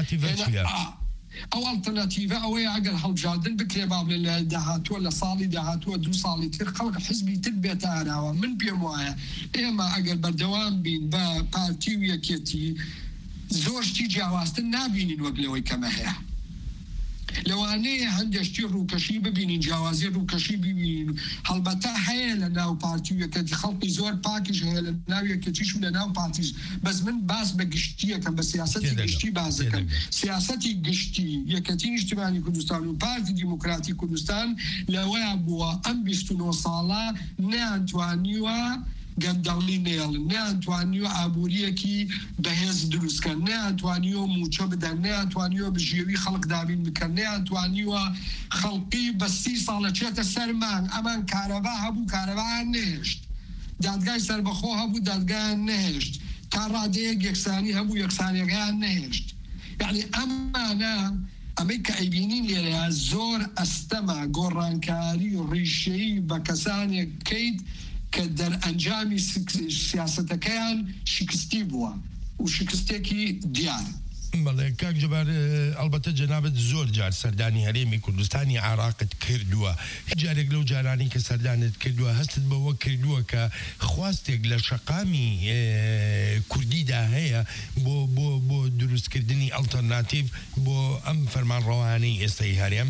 ئەو ئەڵتەرناتیڤە ئەوەیە ئەگەر هەڵبژاردن بکرێ با بڵێ لە داهاتووە لە ساڵی داهاتووە دوو ساڵی تر خەڵک حزبی تر بێتە ئاراوە من پێم وایە ئێمە ئەگەر بەردەوام بین بە پارتی و یەکێتی زۆر شتی جیاوازتر نابینین وەک لەوەی کەمە هەیە لەوانەیە هەندێشتی ڕووکەشی ببینین جیاوازی ڕووکەشی ببینین هەڵبەتە هەیە لە ناو پارتی و یەکێتی خەڵکی زۆر پاکیش هەیە لە ناو یەکێتیش و لە ناو پارتیش بەس من باس بە گشتیەکەم بە سیاسەتی گشتی باس دەکەم سیاسەتی گشتی یەکێتی نیشتیمانی کوردستان و پارتی دیموکراتی کوردستان لەوەیە بووە ئەم بیست و نۆ ساڵە نەیانتوانیوە گەندەڵی نێڵن نەیانتوانیوە ئابووریەکی بەهێز دروستکە نەیانتوانیوە موچە بدەن نەیانتوانیوە بژێوی خەڵک دابین بکەن نەیانتوانیوە خەڵقی بە سی ساڵە چێتە سەرمان ئەمان کارەبا هەبوو کارەبایان نەهێشت دادگای سەربەخۆ هەبوو دادگایان نەهێشت تا ڕادەیەک یەکسانی هەبوو یەکسانیەکەیان نەهێشت یعنی ئەمانە ئەمەی کە ئەیبینین لێرەیە زۆر ئەستەمە گۆڕانکاری و ڕیشەیی بە کەسانێک کەیت کە دەرئەنجامی سیاسەتەکەیان شکستی بووە و شکستێکی دیار بەڵێ کاک جەبار ئەلبەتە جەنابەت زۆر جار سەردانی هەرێمی کوردستانی عێراقت کردووە جارێک لەو جارانی کە سەردانت کردووە هەستت بەوە کردووە کە خواستێک لە شەقامی کوردیدا هەیە بۆ بۆ بۆ دروستکردنی ئەڵتەرناتیڤ بۆ ئەم فەرمانڕەوانەی ئێستای هەرێم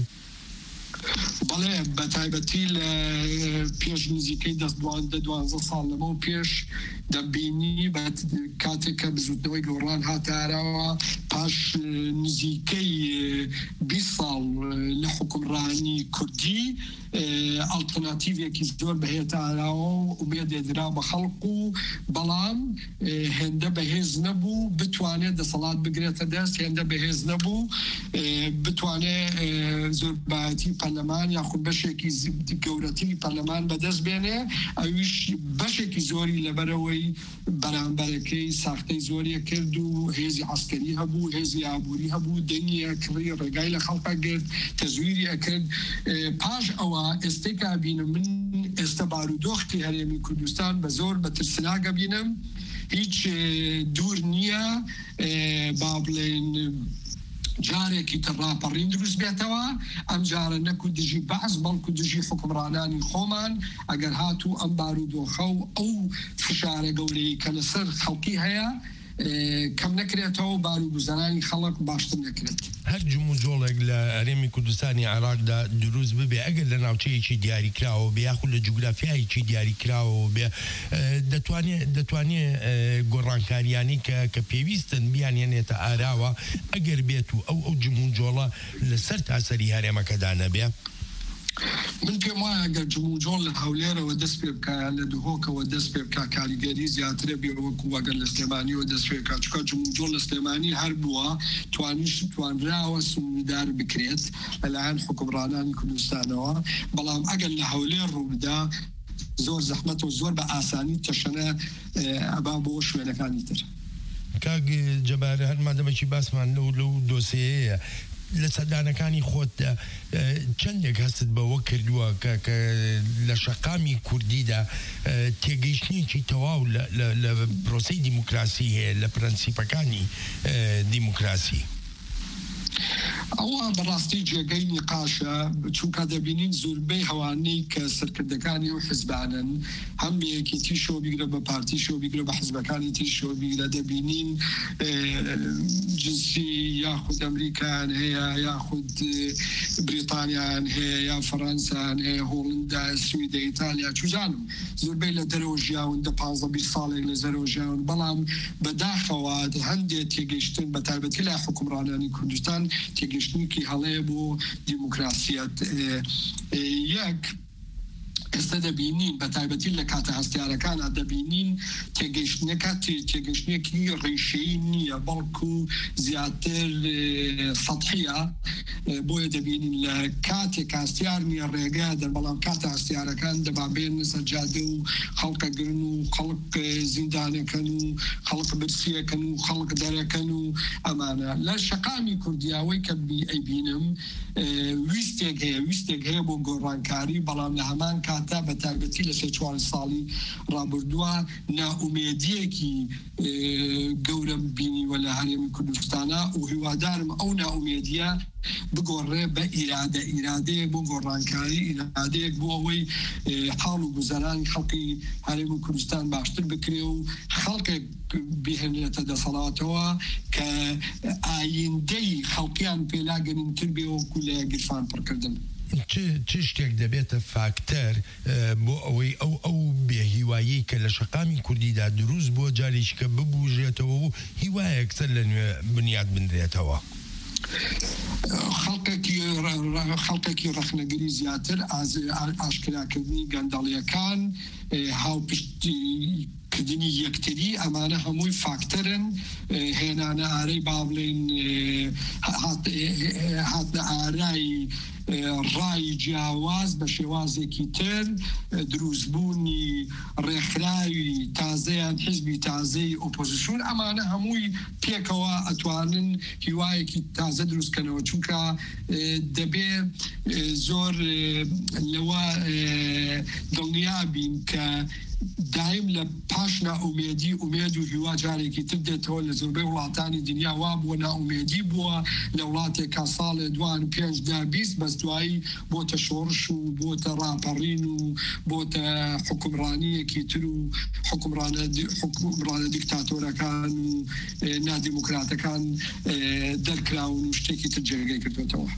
بەڵێ بە تایبەتی لە پێش نزیکەی دەست دوانزە ساڵ لەمە و پێش دەبینی کاتێک کە بزودنەوەی گۆڕان هاتارەوە پاش نزیکەی بیست ساڵ لە حکومڕانی کوردی ئالتەرناتیڤێکی زۆر بەهێتاراوە و ئومێدێدرا بە خەڵق و بەڵام هێندە بەهێز نەبوو بتوانێت دەسەڵات بگرێتە دەست، هێندە بەهێز نەبوو بتوانێت زۆربایەتی پەرلەمان یاخود بەشێکی گەورەتری پەرلەمان بەدەست بێنێ، ئەویش بەشێکی زۆری لەبەرەوەی بەرامبەرەکەی ساختەی زۆریە کرد و هێزی عەسکەری هەبوو، هێزی ئابووری هەبوو، دەنگی کڕی ڕێگای لە خەڵقا گرت، تەزویری ئەکرد. پاش ئەوە ئێستێک بینم من ئێستا بارودۆختی هەرێمی کوردستان بە زۆر بە ترسناگە بینم، هیچ دوور نییە با بڵێن جارێکی تەڕاپەڕین دروست بێتەوە، ئەم جارە نەکو دژی بەعز بەڵکو دژی حکومڕانانی خۆمان ئەگەر هاتوو ئەم بارودۆخە و ئەو فشارە گەورەی کە لەسەر خەڵکی هەیە کەم نەکرێتەوە بارودۆزانانی خەڵک باشتر نەکرێت. هەر جموجۆڵێک لە هەرێمی کوردستانی عێراقدا دروست ببێ ئەگەر لە ناوچەیەکی دیاری کراوە بێ یاخود لە جوگرافیایەکی دیاری کراوە بێ دەتوانێت دەتوانێت گۆڕانکاریانی کە کە پێویستن بیانێنێتە ئاراوە ئەگەر بێت و ئەو ئەو جموجۆڵە لەسەر تاسەری هەرێمەکەدا نەبێ. من پێم وایە ئەگەر جموجۆڵ لە هەولێرەوە دەست پێ بکە لە دهۆکەوە دەست پێ بکە کاریگەری زیاترە بێ وەکو ئەگەر لە سلێمانیەوە دەست پێ بکە، چونکە جموجۆڵ لە سلێمانی هەر بووە توانیش توانراوە سنوردار بکرێت لەلایەن حکومڕانانی کوردستانەوە، بەڵام ئەگەر لە هەولێر ڕووبدا زۆر زەحمەت و زۆر بە ئاسانی تەشەنە ئەبا بۆ شوێنەکانی تر. کاک جەبار هەر مادەمێکی باسمان لەو لەو دۆسیەیە لە سەردانەکانی خۆت چەندێک هەستت بەوە کردووە کە لە شەقامی کوردیدا تێگەیشتنیی تەواو لە پرۆسەی دیموکراسی هەیە لە پرەنسیپەکانی دیموکراسی؟ ئەوە بەڕاستی جێگەی نیقاشە، چونکە دەبینین زۆربەی هەوانەی کە سەرکردەکانی و حزبانن هەم یەکێتی شۆ بیگرە بە پارتی شۆ بیگرە بە حزبەکانی تی شۆ بیگرە، دەبینین جنسی یاخود ئەمریکان هەیە یاخود بریتانیان هەیە یا فەڕەنسان هەیە، هۆڵندا، سویدە، ئیتالیا، چوزانم زۆربەی لە دەرەوە ژیاون دە پانزە بیست ساڵێک لە زەرەوە ژیاون، بەڵام بەداخەوە هەندێک تێگەیشتن بە تایبەتی لە حکومڕانانی کوردستان تێگەشتنێکی هەڵەیە بۆ دیموکراسیەت. یەک ئێستا دەبینین بە تایبەتی لە کاتە هەستیارەکانە دەبینین تێگەشتنەکە تێگەشتنێکی ڕێشەیی نییە بەڵکو زیاتر سەطحیە، بۆیە دەبینین لە کاتێک هەستیار نییە ڕێگا دەن، بەڵام کاتە هەستیارەکان دەبابێن سەرجادە و خەڵکە گرن و خەڵک زیندانەکەن و خەڵک برسیەکەن و خەڵک دەرەکەن و ئەمانە. لە شەقامی کوردیاوەی کە ئەیبینم ویستێک هەیە ویستێک هەیە بۆ گۆڕانکاری، بەڵام لە هەمان کات تا بە تایبەتی لە سێ چوار ساڵی ڕابردووە ناومێدیەکی گەورە بینیوە لە هەرێمی کوردستانە و هیوادارم ئەو ناومێدیە بگۆڕێ بە ئیرادە ئیرادەیەک بۆ گۆڕانکاری، ئیرادەیەک بۆ ئەوەی حاڵ و گوزەرانی خەڵکی هەرێمی کوردستان باشتر بکرێ و خەڵکێک بهێنێتە دەسەڵاتەوە کە ئایندەی خەڵکیان پێلا گەنمتر بێ وەکو لە گیرفان پڕکردن. چ شتێک دەبێتە فاکتەر بۆ ئەوەی ئەو ئەو بێهیوایی کە لە شەقامی کوردیدا دروست بۆ جارێکی کە ببوژێتەوە و هیوایەکسەر لە نوێ بنیاد بنرێتەوە؟ خەڵکێکی ڕەخنەگری زیاتر، ئاشکراکردنی گەندەڵیەکان، هاوپشتی کردنی یەکتری، ئەمانە هەمووی فاکتەرن هێنانە ئارەی با بڵێن هاتنە ئارایی ڕای جیاواز بە شێوازێکی تر، دروستبوونی ڕێکخراوی تازەیان حیزبی تازەی ئۆپۆزیسیۆن، ئەمانە هەمووی پێکەوە ئەتوانن هیوایەکی تازە دروستکەنەوە، چونکە دەبێ زۆر لەوە دڵنیابین کە دایم لە پاش ناومێدی ئومێد و هیوا جارێکی تر دێتەوە. لە زۆربەی وڵاتانی دنیا وا بووە ناومێدی بووە لە وڵاتێکا ساڵێ دوان پێنج دا بیست بەس دوایی بۆتە شۆڕش و بۆتە ڕاپەڕین و بۆتە حکومڕانیەکی تر و حکومڕانە دیکتاتۆرەکان و نادیموکراتەکان دەرکراون و شتێکی تر جێگەی کردوێتەوە.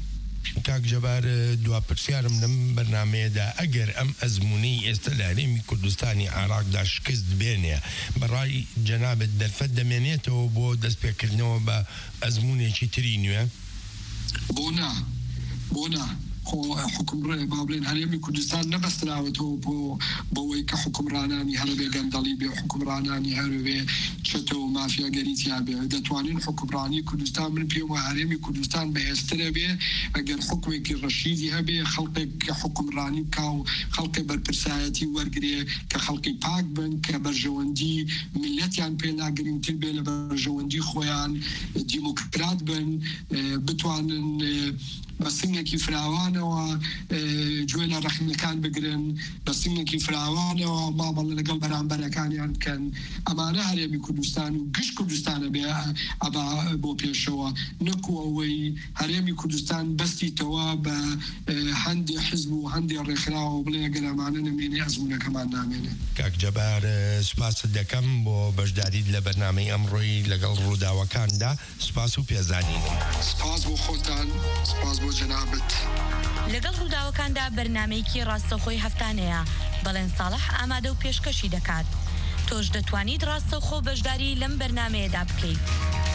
کاک جەبار دوا پرسیارم لەم بەرنامەیەدا ئەگەر ئەم ئەزمونەی ئێستا لە هەرێمی کوردستانی عێراقدا شکست بێنێ بەڕای جەنابەت دەرفەت دەمێنێتەوە بۆ دەستپێکردنەوە بە ئەزمونێکی تری نوێ؟ بۆ نا بۆ نا حکومڕێ بابلێن هەرێمی کوردستان نەبەستراوەتەوە بۆ بەوەی کە حکومڕانانی هەربێ گەندەڵی بێ حکومڕانانی هەروێ چەتەوە مافیاگەریتیا بێ دەتوانین حکومڕانی کوردستان من پێوە هەرێمی کوردستان بەهێزترە بێ ئەگەر حکومێکی ڕەشیدی هەبێ خەڵقێک کە حکومڕانی بکا و خەڵقی بەرپرسایەتی وەرگێ کە خەڵقی پاک بن کە بەرژەوەندی میلەتیان پێ ناگرنگتر بێ لە بەرژەوەندی خۆیان دیموکرات بن بتوانن بە سنگێکی فراوانەوە گوێ لە ڕەخنەکان بگرن بە سنگێکی فراوانەوە مابەڵ لەگەڵ بەرامبەرەکانیان بکەن ئەمانە هەرێمی کوردستان و گشت کوردستانە بێ ئەبا بۆ پێشەوە نەکو ئەوەی هەرێمی کوردستان بەستیتەوە بە هەندێ حزب و هەندێ ڕێکخراوە بڵێ ئەگەر ئەمانە نەمێنێ ئەزمونەکەمان نامێنێ. کاک جەبار سوپاست دەکەم بۆ بەشداریت لە بەرنامەی ئەمڕۆی لەگەڵ ڕووداوەکاندا سوپاس و پێزانینم. سپاس بۆ خۆتان سپاس بۆ جەنابەت. لەگەڵ ڕووداوەکاندا بەرنامەیەکی ڕاستەوخۆی هەفتانەیە بەڵێن ساڵح ئامادە و پێشکەشی دەکات. تۆش دەتوانیت ڕاستەوخۆ بەشداری لەم بەرنامەیەدا بکەیت.